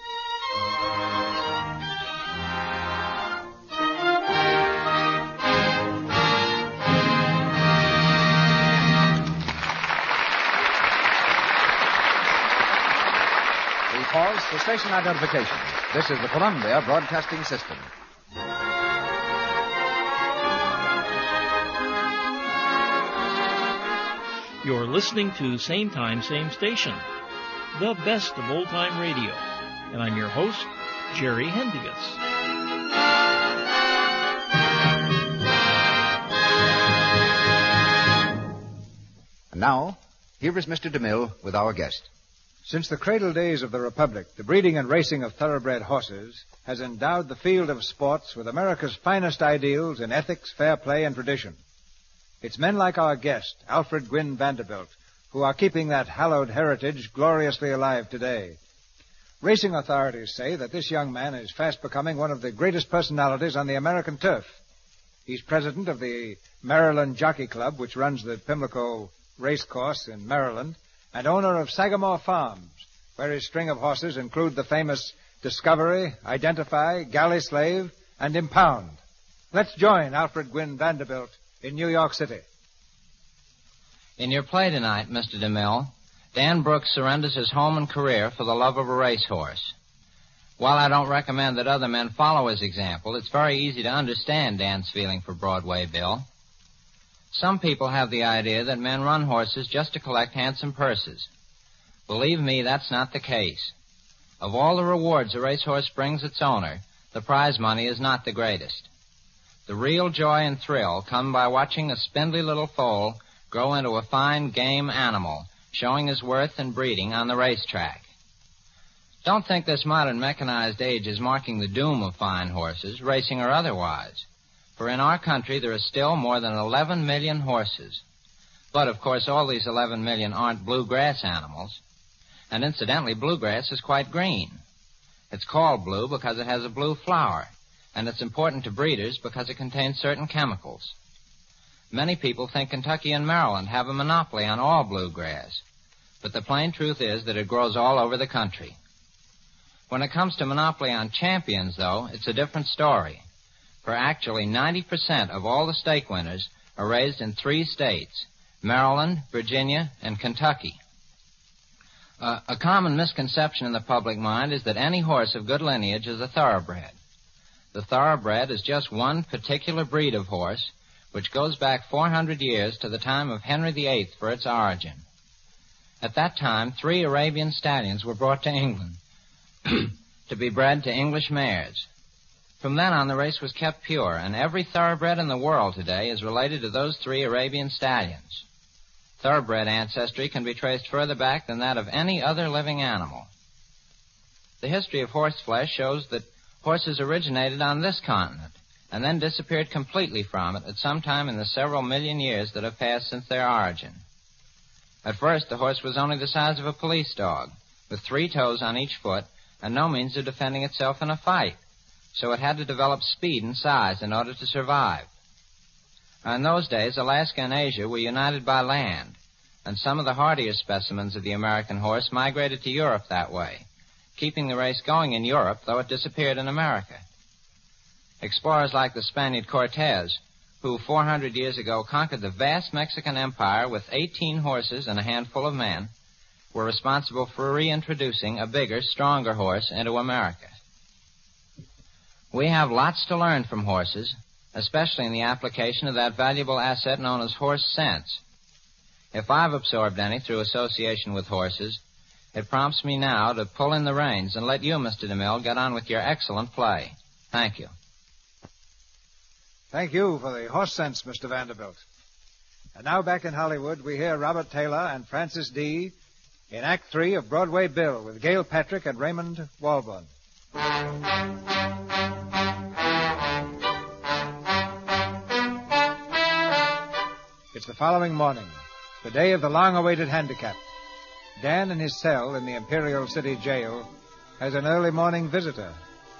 We pause for station identification. This is the Columbia Broadcasting System. You're listening to Same Time, Same Station, the best of old-time radio. And I'm your host, Jerry Hendigas. And now, here is Mr. DeMille with our guest. Since the cradle days of the Republic, the breeding and racing of thoroughbred horses has endowed the field of sports with America's finest ideals in ethics, fair play, and tradition. It's men like our guest, Alfred Gwynn Vanderbilt, who are keeping that hallowed heritage gloriously alive today. Racing authorities say that this young man is fast becoming one of the greatest personalities on the American turf. He's president of the Maryland Jockey Club, which runs the Pimlico race course in Maryland, and owner of Sagamore Farms, where his string of horses include the famous Discovery, Identify, Galley Slave, and Impound. Let's join Alfred Gwynn Vanderbilt in New York City. In your play tonight, Mr. DeMille, Dan Brooks surrenders his home and career for the love of a racehorse. While I don't recommend that other men follow his example, it's very easy to understand Dan's feeling for Broadway Bill. Some people have the idea that men run horses just to collect handsome purses. Believe me, that's not the case. Of all the rewards a racehorse brings its owner, the prize money is not the greatest. The real joy and thrill come by watching a spindly little foal grow into a fine game animal, showing his worth and breeding on the racetrack. Don't think this modern mechanized age is marking the doom of fine horses, racing or otherwise. For in our country, there are still more than 11 million horses. But, of course, all these 11 million aren't bluegrass animals. And incidentally, bluegrass is quite green. It's called blue because it has a blue flower, and it's important to breeders because it contains certain chemicals. Many people think Kentucky and Maryland have a monopoly on all bluegrass, but the plain truth is that it grows all over the country. When it comes to monopoly on champions, though, it's a different story. For actually 90% of all the stake winners are raised in 3 states, Maryland, Virginia, and Kentucky. A common misconception in the public mind is that any horse of good lineage is a thoroughbred. The thoroughbred is just one particular breed of horse, which goes back 400 years to the time of Henry VIII for its origin. At that time, 3 Arabian stallions were brought to England to be bred to English mares. From then on, the race was kept pure, and every thoroughbred in the world today is related to those 3 Arabian stallions. Thoroughbred ancestry can be traced further back than that of any other living animal. The history of horseflesh shows that horses originated on this continent and then disappeared completely from it at some time in the several million years that have passed since their origin. At first, the horse was only the size of a police dog, with 3 toes on each foot and no means of defending itself in a fight. So it had to develop speed and size in order to survive. In those days, Alaska and Asia were united by land, and some of the hardier specimens of the American horse migrated to Europe that way, keeping the race going in Europe, though it disappeared in America. Explorers like the Spaniard Cortez, who 400 years ago conquered the vast Mexican Empire with 18 horses and a handful of men, were responsible for reintroducing a bigger, stronger horse into America. We have lots to learn from horses, especially in the application of that valuable asset known as horse sense. If I've absorbed any through association with horses, it prompts me now to pull in the reins and let you, Mr. DeMille, get on with your excellent play. Thank you. Thank you for the horse sense, Mr. Vanderbilt. And now back in Hollywood, we hear Robert Taylor and Francis Dee in Act 3 of Broadway Bill with Gail Patrick and Raymond Walborn. It's the following morning, the day of the long-awaited handicap. Dan in his cell in the Imperial City Jail has an early morning visitor.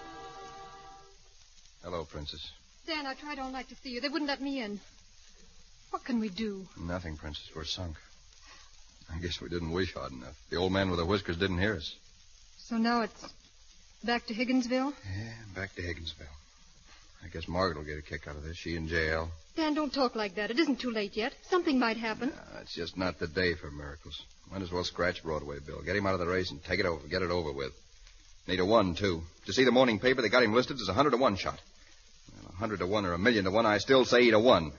Hello, Princess. Dan, I tried all night to see you. They wouldn't let me in. What can we do? Nothing, Princess. We're sunk. I guess we didn't wish hard enough. The old man with the whiskers didn't hear us. So now it's back to Higginsville? Yeah, back to Higginsville. I guess Margaret will get a kick out of this. She and J.L. Dan, don't talk like that. It isn't too late yet. Something might happen. No, it's just not the day for miracles. Might as well scratch Broadway Bill. Get him out of the race and take it over. Get it over with. Need a 1, too. To see the morning paper, they got him listed as a 100-to-1 shot. Well, 100-to-1 or 1,000,000-to-1, I still say he'd have won.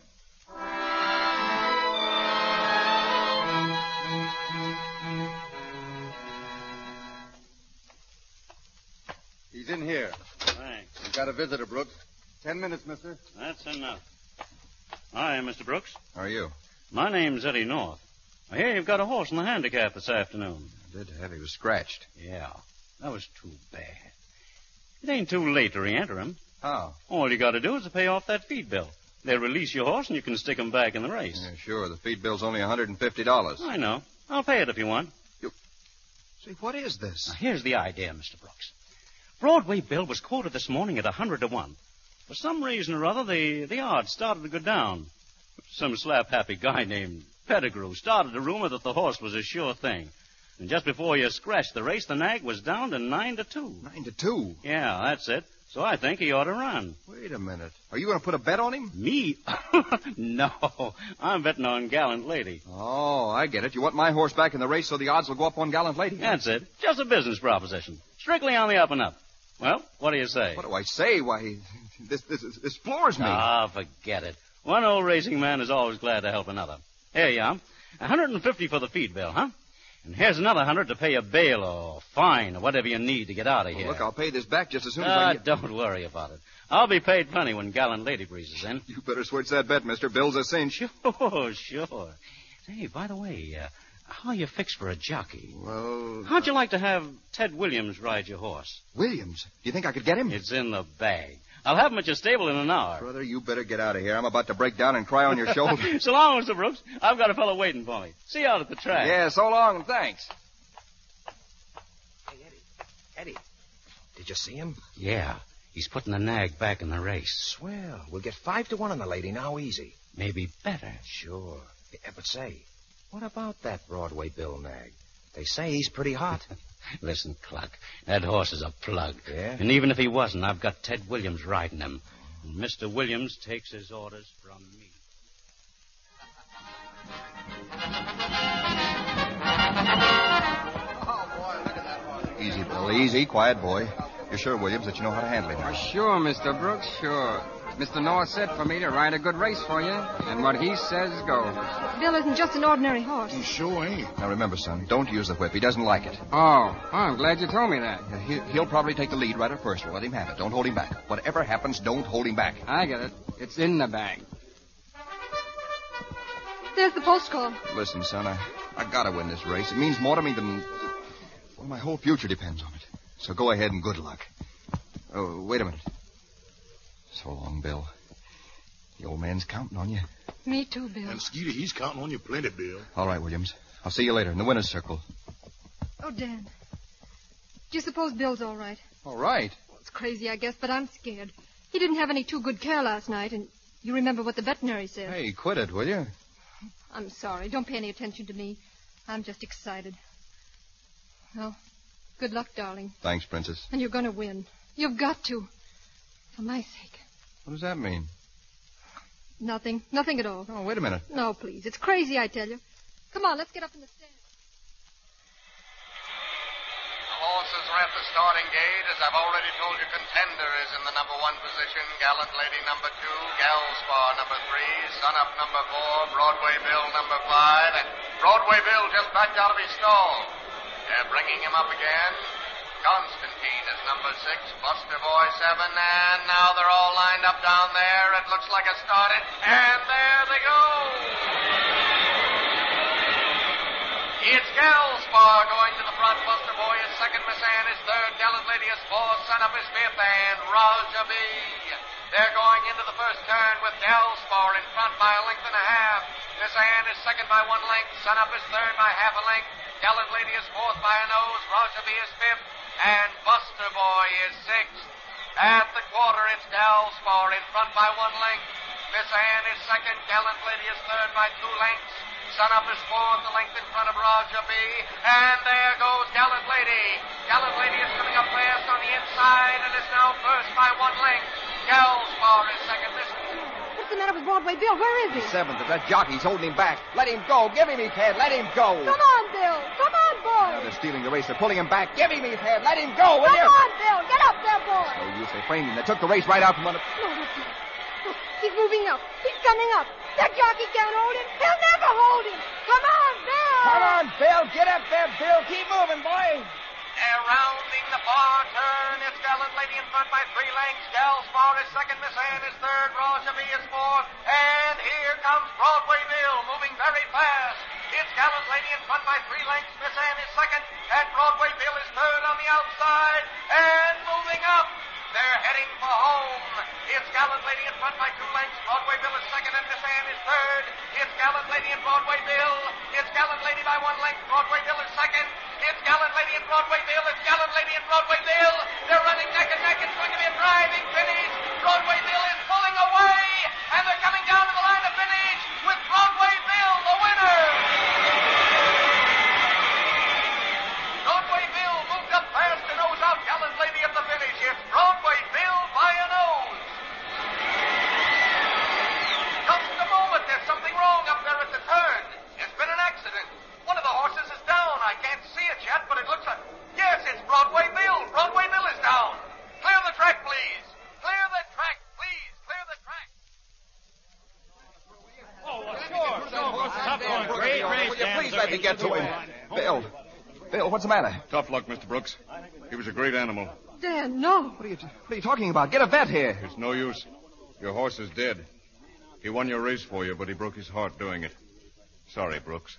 He's in here. Thanks. We've got a visitor, Brooks. 10 minutes, mister. That's enough. Hi, Mr. Brooks. How are you? My name's Eddie North. I hear you've got a horse in the handicap this afternoon. I did have. He was scratched. Yeah, that was too bad. It ain't too late to re-enter him. How? All you got to do is to pay off that feed bill. They'll release your horse and you can stick him back in the race. Yeah, sure. The feed bill's only $150. I know. I'll pay it if you want. See, what is this? Now, here's the idea, Mr. Brooks. Broadway Bill was quoted this morning at 100 to 1. For some reason or other, the odds started to go down. Some slap-happy guy named Pettigrew started a rumor that the horse was a sure thing. And just before you scratched the race, the nag was down to 9 to 2. 9 to 2? Yeah, that's it. So I think he ought to run. Wait a minute. Are you going to put a bet on him? Me? No. I'm betting on Gallant Lady. Oh, I get it. You want my horse back in the race so the odds will go up on Gallant Lady? That's it. Just a business proposition. Strictly on the up and up. Well, what do you say? What do I say? Why, this floors me. Ah, forget it. One old racing man is always glad to help another. Here you are. $150 for the feed bill, huh? And here's another $100 to pay a bail or fine or whatever you need to get out of here. Look, I'll pay this back just as soon as I get... Don't worry about it. I'll be paid plenty when Gallant Lady breezes in. You better switch that bet, mister. Bill's a cinch. Sure. Hey, by the way, how are you fixed for a jockey? Well... How'd you like to have Ted Williams ride your horse? Williams? Do you think I could get him? It's in the bag. I'll have him at your stable in an hour. Brother, you better get out of here. I'm about to break down and cry on your shoulder. So long, Mr. Brooks. I've got a fellow waiting for me. See you out at the track. Yeah, so long, and thanks. Hey, Eddie, did you see him? Yeah. He's putting the nag back in the race. Swell. We'll get 5 to 1 on the lady now, easy. Maybe better. Sure. Yeah, but say, what about that Broadway Bill nag? They say he's pretty hot. Listen, Cluck, that horse is a plug. Yeah? And even if he wasn't, I've got Ted Williams riding him. And Mr. Williams takes his orders from me. Easy, Bill. Easy. Quiet, boy. You're sure, Williams, that you know how to handle him? Oh, sure, Mr. Brooks, sure. Mr. North said for me to ride a good race for you, and what he says goes. Bill isn't just an ordinary horse. He sure ain't. Now, remember, son, don't use the whip. He doesn't like it. Oh, I'm glad you told me that. He'll probably take the lead right at first. We'll let him have it. Don't hold him back. Whatever happens, don't hold him back. I get it. It's in the bag. There's the post call. Listen, son, I gotta win this race. It means more to me than... Well, my whole future depends on it. So go ahead and good luck. Oh, wait a minute. So long, Bill. The old man's counting on you. Me too, Bill. And Skeeter, he's counting on you plenty, Bill. All right, Williams. I'll see you later in the winner's circle. Oh, Dan. Do you suppose Bill's all right? All right. Well, it's crazy, I guess, but I'm scared. He didn't have any too good care last night, and you remember what the veterinary said. Hey, quit it, will you? I'm sorry. Don't pay any attention to me. I'm just excited. Well, good luck, darling. Thanks, Princess. And you're going to win. You've got to. For my sake. What does that mean? Nothing. Nothing at all. Oh, wait a minute. No, please. It's crazy, I tell you. Come on, let's get up in the stand. The horses are at the starting gate. As I've already told you, Contender is in the number 1 position. Gallant Lady number 2. Galspar number 3. Sun Up number 4. Broadway Bill number 5. And Broadway Bill just backed out of his stall. They're bringing him up again. Constantine is number 6, Buster Boy 7, and now they're all lined up down there. It looks like a started, and there they go. It's Galspar going to the front. Buster Boy is second, Miss Ann is third, Gallant Lady is fourth, Sun Up is fifth, and Roger B. They're going into the first turn with Galspar in front by a length and a half. Miss Ann is second by 1 length, Sun Up is third by half a length, Gallant Lady is fourth by a nose, Roger B is fifth, and Buster Boy is sixth. At the quarter, it's Galspar in front by 1 length. Miss Ann is second, Gallant Lady is third by 2 lengths. Sun Up is fourth, a length in front of Roger B. And there goes Gallant Lady. Gallant Lady is coming up fast on the inside and is now first by 1 length. Galspar is second. What's the matter with Broadway Bill? Where is he? Seventh. That jockey's holding him back. Let him go. Give him his head. Let him go. Come on, Bill. Come on, boy. Now they're stealing the race. They're pulling him back. Give him his head. Let him go, will you? Come on, Bill. Get up there, boy. So you say, framed him. They took the race right out from under... No, that's not. Look, he's moving up. He's coming up. That jockey can't hold him. He'll never hold him. Come on, Bill. Come on, Bill. Get up there, Bill. Keep moving, boy. Rounding the far turn, it's Gallant Lady in front by 3 lengths. Gals Far is second, Miss Anne is third, Roger B is fourth, and here comes Broadway Bill moving very fast. It's Gallant Lady in front by 3 lengths, Miss Anne is second, and Broadway Bill is third on the outside, and moving up. They're heading for home. It's Gallant Lady in front by 2 lengths. Broadway Bill is second and Miss Anne is third. It's Gallant Lady and Broadway Bill. It's Gallant Lady by 1 length. Broadway Bill is second. It's Gallant Lady and Broadway Bill. It's Gallant Lady and Broadway Bill. They're running neck and neck. It's going to be a driving finish. Broadway Bill is pulling away, and they're coming down to the line of finish with Broadway Bill, the winner. Broadway Bill moved up fast to nose out Gallant Lady at the finish. It's Broadway Bill by a nose. Just a moment. There's something wrong up there at the turn. There's been an accident. One of the horses is down. I can't see it yet, but it looks like... Yes, it's Broadway Bill. Broadway Bill is down. Clear the track, please. Clear the track, please. Clear the track. Will you please let me get to him? Bill, what's the matter? Tough luck, Mr. Brooks. He was a great animal. Dan, no. What are you talking about? Get a vet here. It's no use. Your horse is dead. He won your race for you, but he broke his heart doing it. Sorry, Brooks.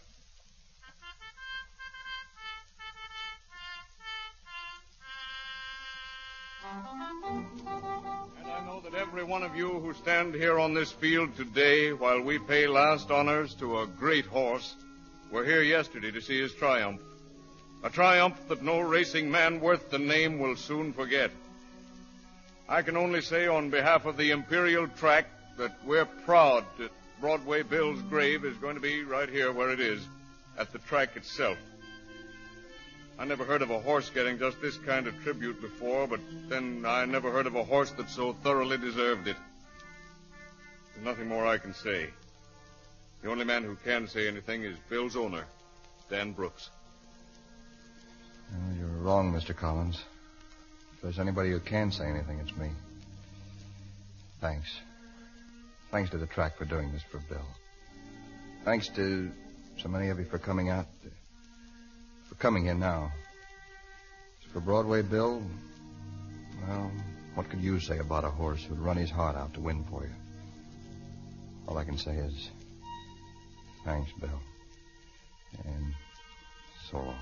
And I know that every one of you who stand here on this field today while we pay last honors to a great horse were here yesterday to see his triumph. A triumph that no racing man worth the name will soon forget. I can only say on behalf of the Imperial Track that we're proud that Broadway Bill's grave is going to be right here where it is, at the track itself. I never heard of a horse getting just this kind of tribute before, but then I never heard of a horse that so thoroughly deserved it. There's nothing more I can say. The only man who can say anything is Bill's owner, Dan Brooks. Oh, you're wrong, Mr. Collins. If there's anybody who can say anything, it's me. Thanks. Thanks to the track for doing this for Bill. Thanks to so many of you for coming out, for coming here now. As for Broadway Bill, well, what could you say about a horse who'd run his heart out to win for you? All I can say is, thanks, Bill. And so long.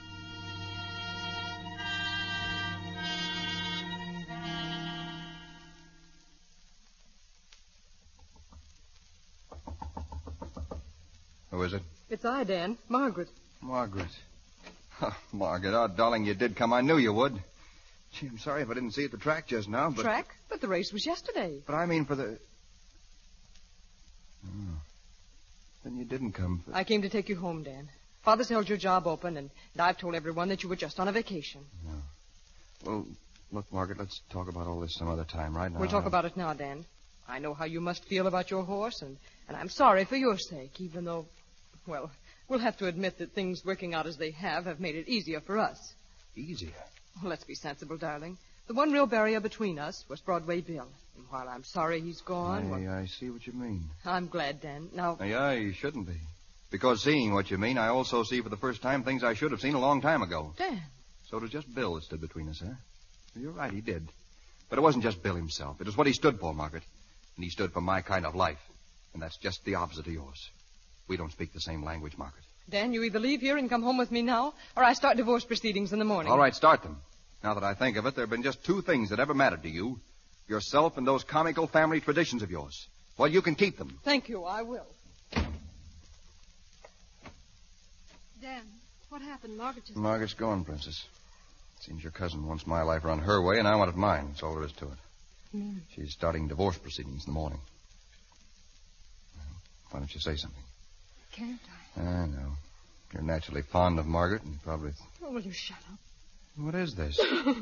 Who is it? It's I, Dan. Margaret. Margaret. Oh, Margaret, oh, darling, you did come. I knew you would. Gee, I'm sorry if I didn't see you at the track just now, but... Track? But the race was yesterday. But I mean for the... Oh. Then you didn't come for... I came to take you home, Dan. Father's held your job open, and I've told everyone that you were just on a vacation. No. Well, look, Margaret, let's talk about all this some other time. Right now... We'll talk about it now, Dan. I know how you must feel about your horse, and I'm sorry for your sake, even though... Well, we'll have to admit that things working out as they have made it easier for us. Easier? Well, let's be sensible, darling. The one real barrier between us was Broadway Bill. And while I'm sorry he's gone... I see what you mean. I'm glad, Dan. Now... Yeah, you shouldn't be. Because seeing what you mean, I also see for the first time things I should have seen a long time ago. Dan. So it was just Bill that stood between us, huh? Well, you're right, he did. But it wasn't just Bill himself. It was what he stood for, Margaret. And he stood for my kind of life. And that's just the opposite of yours. We don't speak the same language, Margaret. Dan, you either leave here and come home with me now, or I start divorce proceedings in the morning. All right, start them. Now that I think of it, there have been just 2 things that ever mattered to you. Yourself and those comical family traditions of yours. Well, you can keep them. Thank you, I will. Dan, what happened? Margaret's gone, Princess. Seems your cousin wants my life run her way, and I wanted mine. That's all there is to it. She's starting divorce proceedings in the morning. Well, why don't you say something? Can't I? I know. You're naturally fond of Margaret, and probably... Oh, will you shut up? What is this?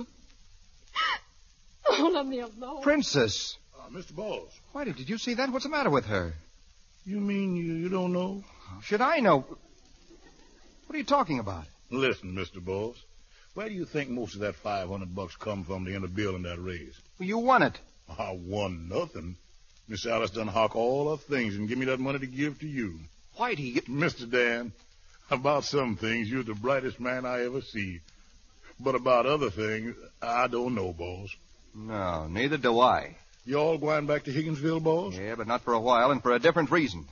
Oh, let me alone. Princess! Mr. Bowles. Why, did you see that? What's the matter with her? You mean you don't know? How should I know? What are you talking about? Listen, Mr. Bowles. Where do you think most of that $500 come from to end up building that raise? Well, you won it. I won nothing. Miss Alice done hawk all her things and give me that money to give to you. Whitey... Mr. Dan, about some things, you're the brightest man I ever see. But about other things, I don't know, boss. No, neither do I. You all going back to Higginsville, boss? Yeah, but not for a while and for a different reason.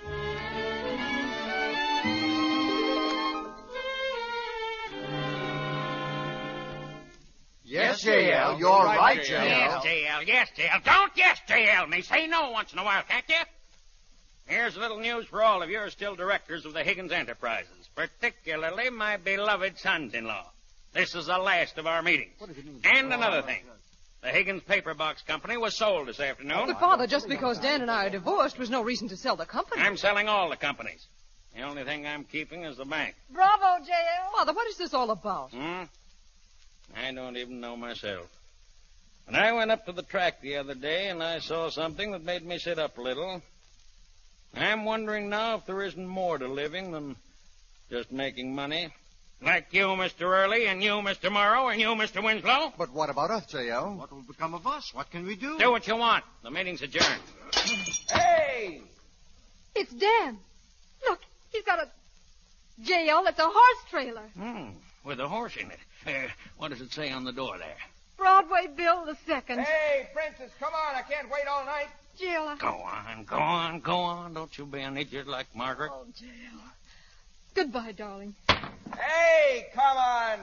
Yes, J.L., you're right, J.L. Yes, J.L., yes, J.L. Don't yes, J.L. me. Say no once in a while, can't you? Here's a little news for all of you who are still directors of the Higgins Enterprises, particularly my beloved sons-in-law. This is the last of our meetings. And another thing. The Higgins Paper Box Company was sold this afternoon. But, Father, just because Dan and I are divorced was no reason to sell the company. I'm selling all the companies. The only thing I'm keeping is the bank. Bravo, J.L. Father, what is this all about? I don't even know myself. When I went up to the track the other day and I saw something that made me sit up a little. I'm wondering now if there isn't more to living than just making money. Like you, Mr. Early, and you, Mr. Morrow, and you, Mr. Winslow. But what about us, J.L.? What will become of us? What can we do? Do what you want. The meeting's adjourned. Hey! It's Dan. Look, he's got a... J.L., it's a horse trailer. With a horse in it. What does it say on the door there? Broadway Bill II. Hey, Princess, come on. I can't wait all night. J.L., Go on. Don't you be an idiot like Margaret. Oh, J.L. Goodbye, darling. Hey, come on.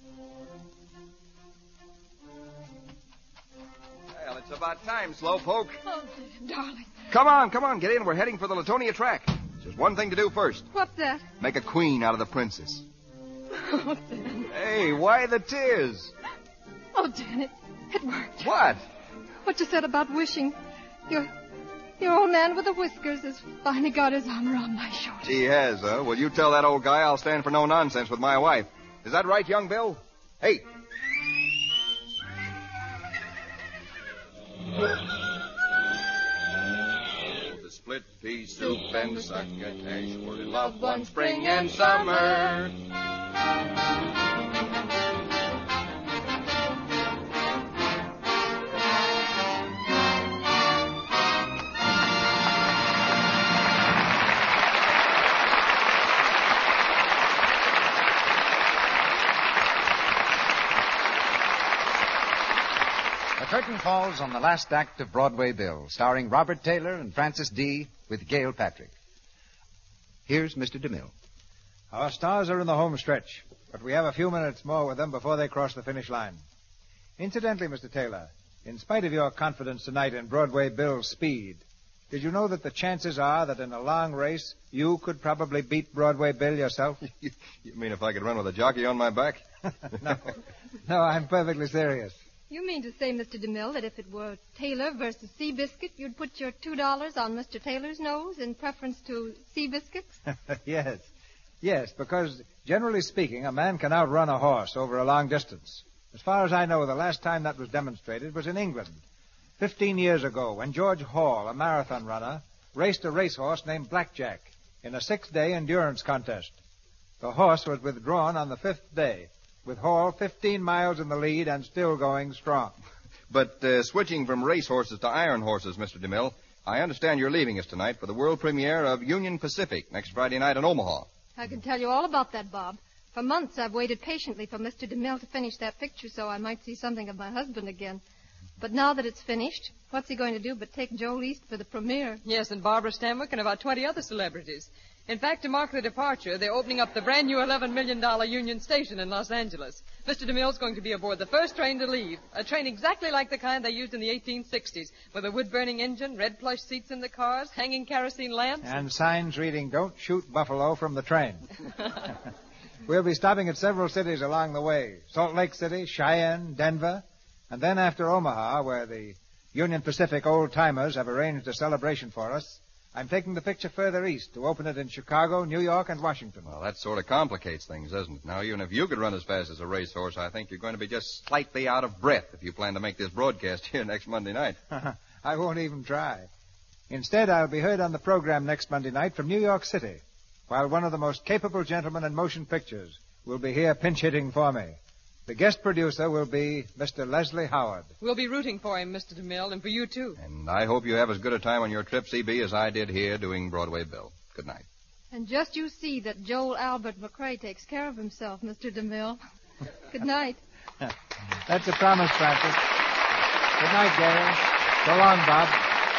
Well, it's about time, Slowpoke. Oh, darling. Come on. Get in. We're heading for the Latonia track. There's one thing to do first. What's that? Make a queen out of the princess. Oh, Dan. Hey, why the tears? Oh, Dan, it worked. What? What you said about wishing. Your old man with the whiskers has finally got his arm around my shoulder. He has, huh? Well, you tell that old guy I'll stand for no nonsense with my wife. Is that right, young Bill? Hey. The split pea soup and the succotash were loved one spring and summer. Curtain falls on the last act of Broadway Bill, starring Robert Taylor and Francis Dee with Gail Patrick. Here's Mr. DeMille. Our stars are in the home stretch, but we have a few minutes more with them before they cross the finish line. Incidentally, Mr. Taylor, in spite of your confidence tonight in Broadway Bill's speed, did you know that the chances are that in a long race you could probably beat Broadway Bill yourself? You mean if I could run with a jockey on my back? No, I'm perfectly serious. You mean to say, Mr. DeMille, that if it were Taylor versus Seabiscuit, you'd put your $2 on Mr. Taylor's nose in preference to Seabiscuit's? Yes, because generally speaking, a man can outrun a horse over a long distance. As far as I know, the last time that was demonstrated was in England. 15 years ago, when George Hall, a marathon runner, raced a racehorse named Blackjack in a 6-day endurance contest. The horse was withdrawn on the 5th day, with Hall 15 miles in the lead and still going strong. But switching from racehorses to iron horses, Mr. DeMille, I understand you're leaving us tonight for the world premiere of Union Pacific next Friday night in Omaha. I can tell you all about that, Bob. For months I've waited patiently for Mr. DeMille to finish that picture so I might see something of my husband again. But now that it's finished, what's he going to do but take Joel East for the premiere? Yes, and Barbara Stanwyck and about 20 other celebrities. In fact, to mark the departure, they're opening up the brand new $11 million Union Station in Los Angeles. Mr. DeMille's going to be aboard the first train to leave, a train exactly like the kind they used in the 1860s, with a wood-burning engine, red plush seats in the cars, hanging kerosene lamps. And signs reading, "Don't shoot buffalo from the train." We'll be stopping at several cities along the way. Salt Lake City, Cheyenne, Denver, and then after Omaha, where the Union Pacific old-timers have arranged a celebration for us, I'm taking the picture further east to open it in Chicago, New York, and Washington. Well, that sort of complicates things, doesn't it? Now, even if you could run as fast as a racehorse, I think you're going to be just slightly out of breath if you plan to make this broadcast here next Monday night. I won't even try. Instead, I'll be heard on the program next Monday night from New York City, while one of the most capable gentlemen in motion pictures will be here pinch-hitting for me. The guest producer will be Mr. Leslie Howard. We'll be rooting for him, Mr. DeMille, and for you, too. And I hope you have as good a time on your trip, CB, as I did here doing Broadway Bill. Good night. And just you see that Joel Albert McCrae takes care of himself, Mr. DeMille. Good night. That's a promise, Francis. Good night, Gail. So long, Bob.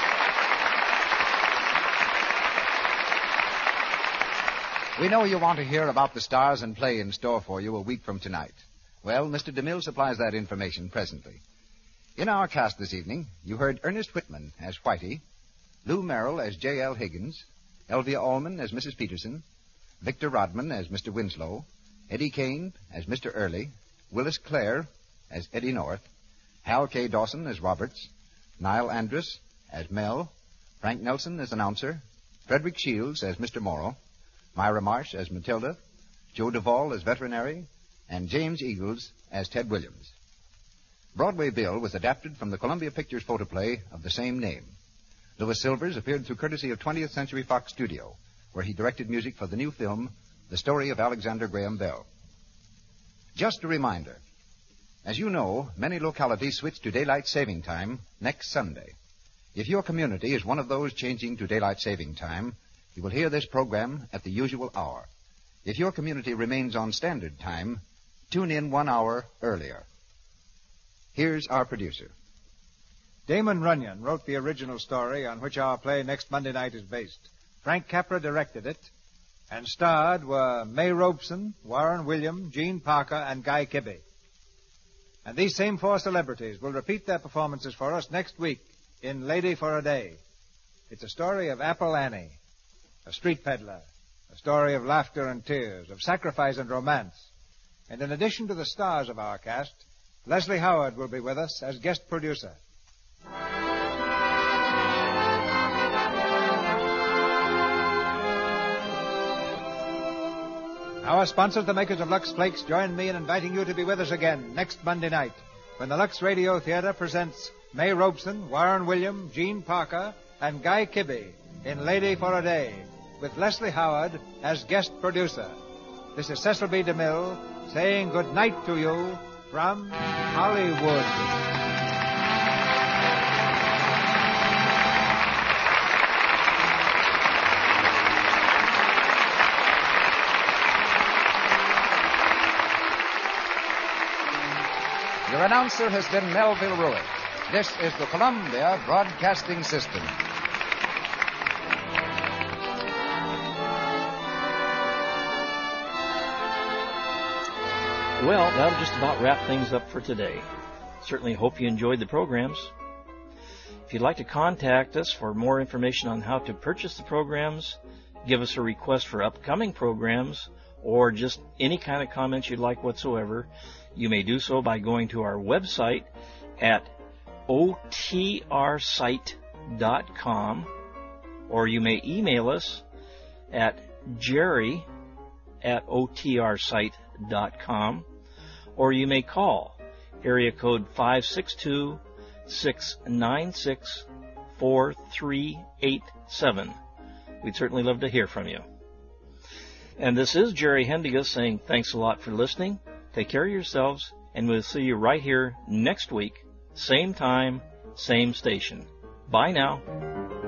We know you want to hear about the stars and play in store for you a week from tonight. Well, Mr. DeMille supplies that information presently. In our cast this evening, you heard Ernest Whitman as Whitey, Lou Merrill as J.L. Higgins, Elvia Allman as Mrs. Peterson, Victor Rodman as Mr. Winslow, Eddie Kane as Mr. Early, Willis Clare as Eddie North, Hal K. Dawson as Roberts, Niall Andrus as Mel, Frank Nelson as announcer, Frederick Shields as Mr. Morrow, Myra Marsh as Matilda, Joe Duvall as veterinary, and James Eagles as Ted Williams. Broadway Bill was adapted from the Columbia Pictures photoplay of the same name. Louis Silvers appeared through courtesy of 20th Century Fox Studio, where he directed music for the new film, The Story of Alexander Graham Bell. Just a reminder, as you know, many localities switch to daylight saving time next Sunday. If your community is one of those changing to daylight saving time, you will hear this program at the usual hour. If your community remains on standard time, tune in 1 hour earlier. Here's our producer. Damon Runyon wrote the original story on which our play next Monday night is based. Frank Capra directed it, and starred were May Robeson, Warren William, Gene Parker, and Guy Kibbe. And these same four celebrities will repeat their performances for us next week in Lady for a Day. It's a story of Apple Annie, a street peddler, a story of laughter and tears, of sacrifice and romance. And in addition to the stars of our cast, Leslie Howard will be with us as guest producer. Our sponsors, the makers of Lux Flakes, join me in inviting you to be with us again next Monday night when the Lux Radio Theater presents May Robeson, Warren William, Gene Parker, and Guy Kibbe in Lady for a Day, with Leslie Howard as guest producer. This is Cecil B. DeMille saying good night to you from Hollywood. Your announcer has been Melville Ruick. This is the Columbia Broadcasting System. Well, that'll just about wrap things up for today. Certainly hope you enjoyed the programs. If you'd like to contact us for more information on how to purchase the programs, give us a request for upcoming programs, or just any kind of comments you'd like whatsoever, you may do so by going to our website at otrsite.com, or you may email us at jerry@otrsite.com, or you may call area code 562-696-4387. We'd certainly love to hear from you. And this is Jerry Hendigas saying thanks a lot for listening. Take care of yourselves, and we'll see you right here next week, same time, same station. Bye now.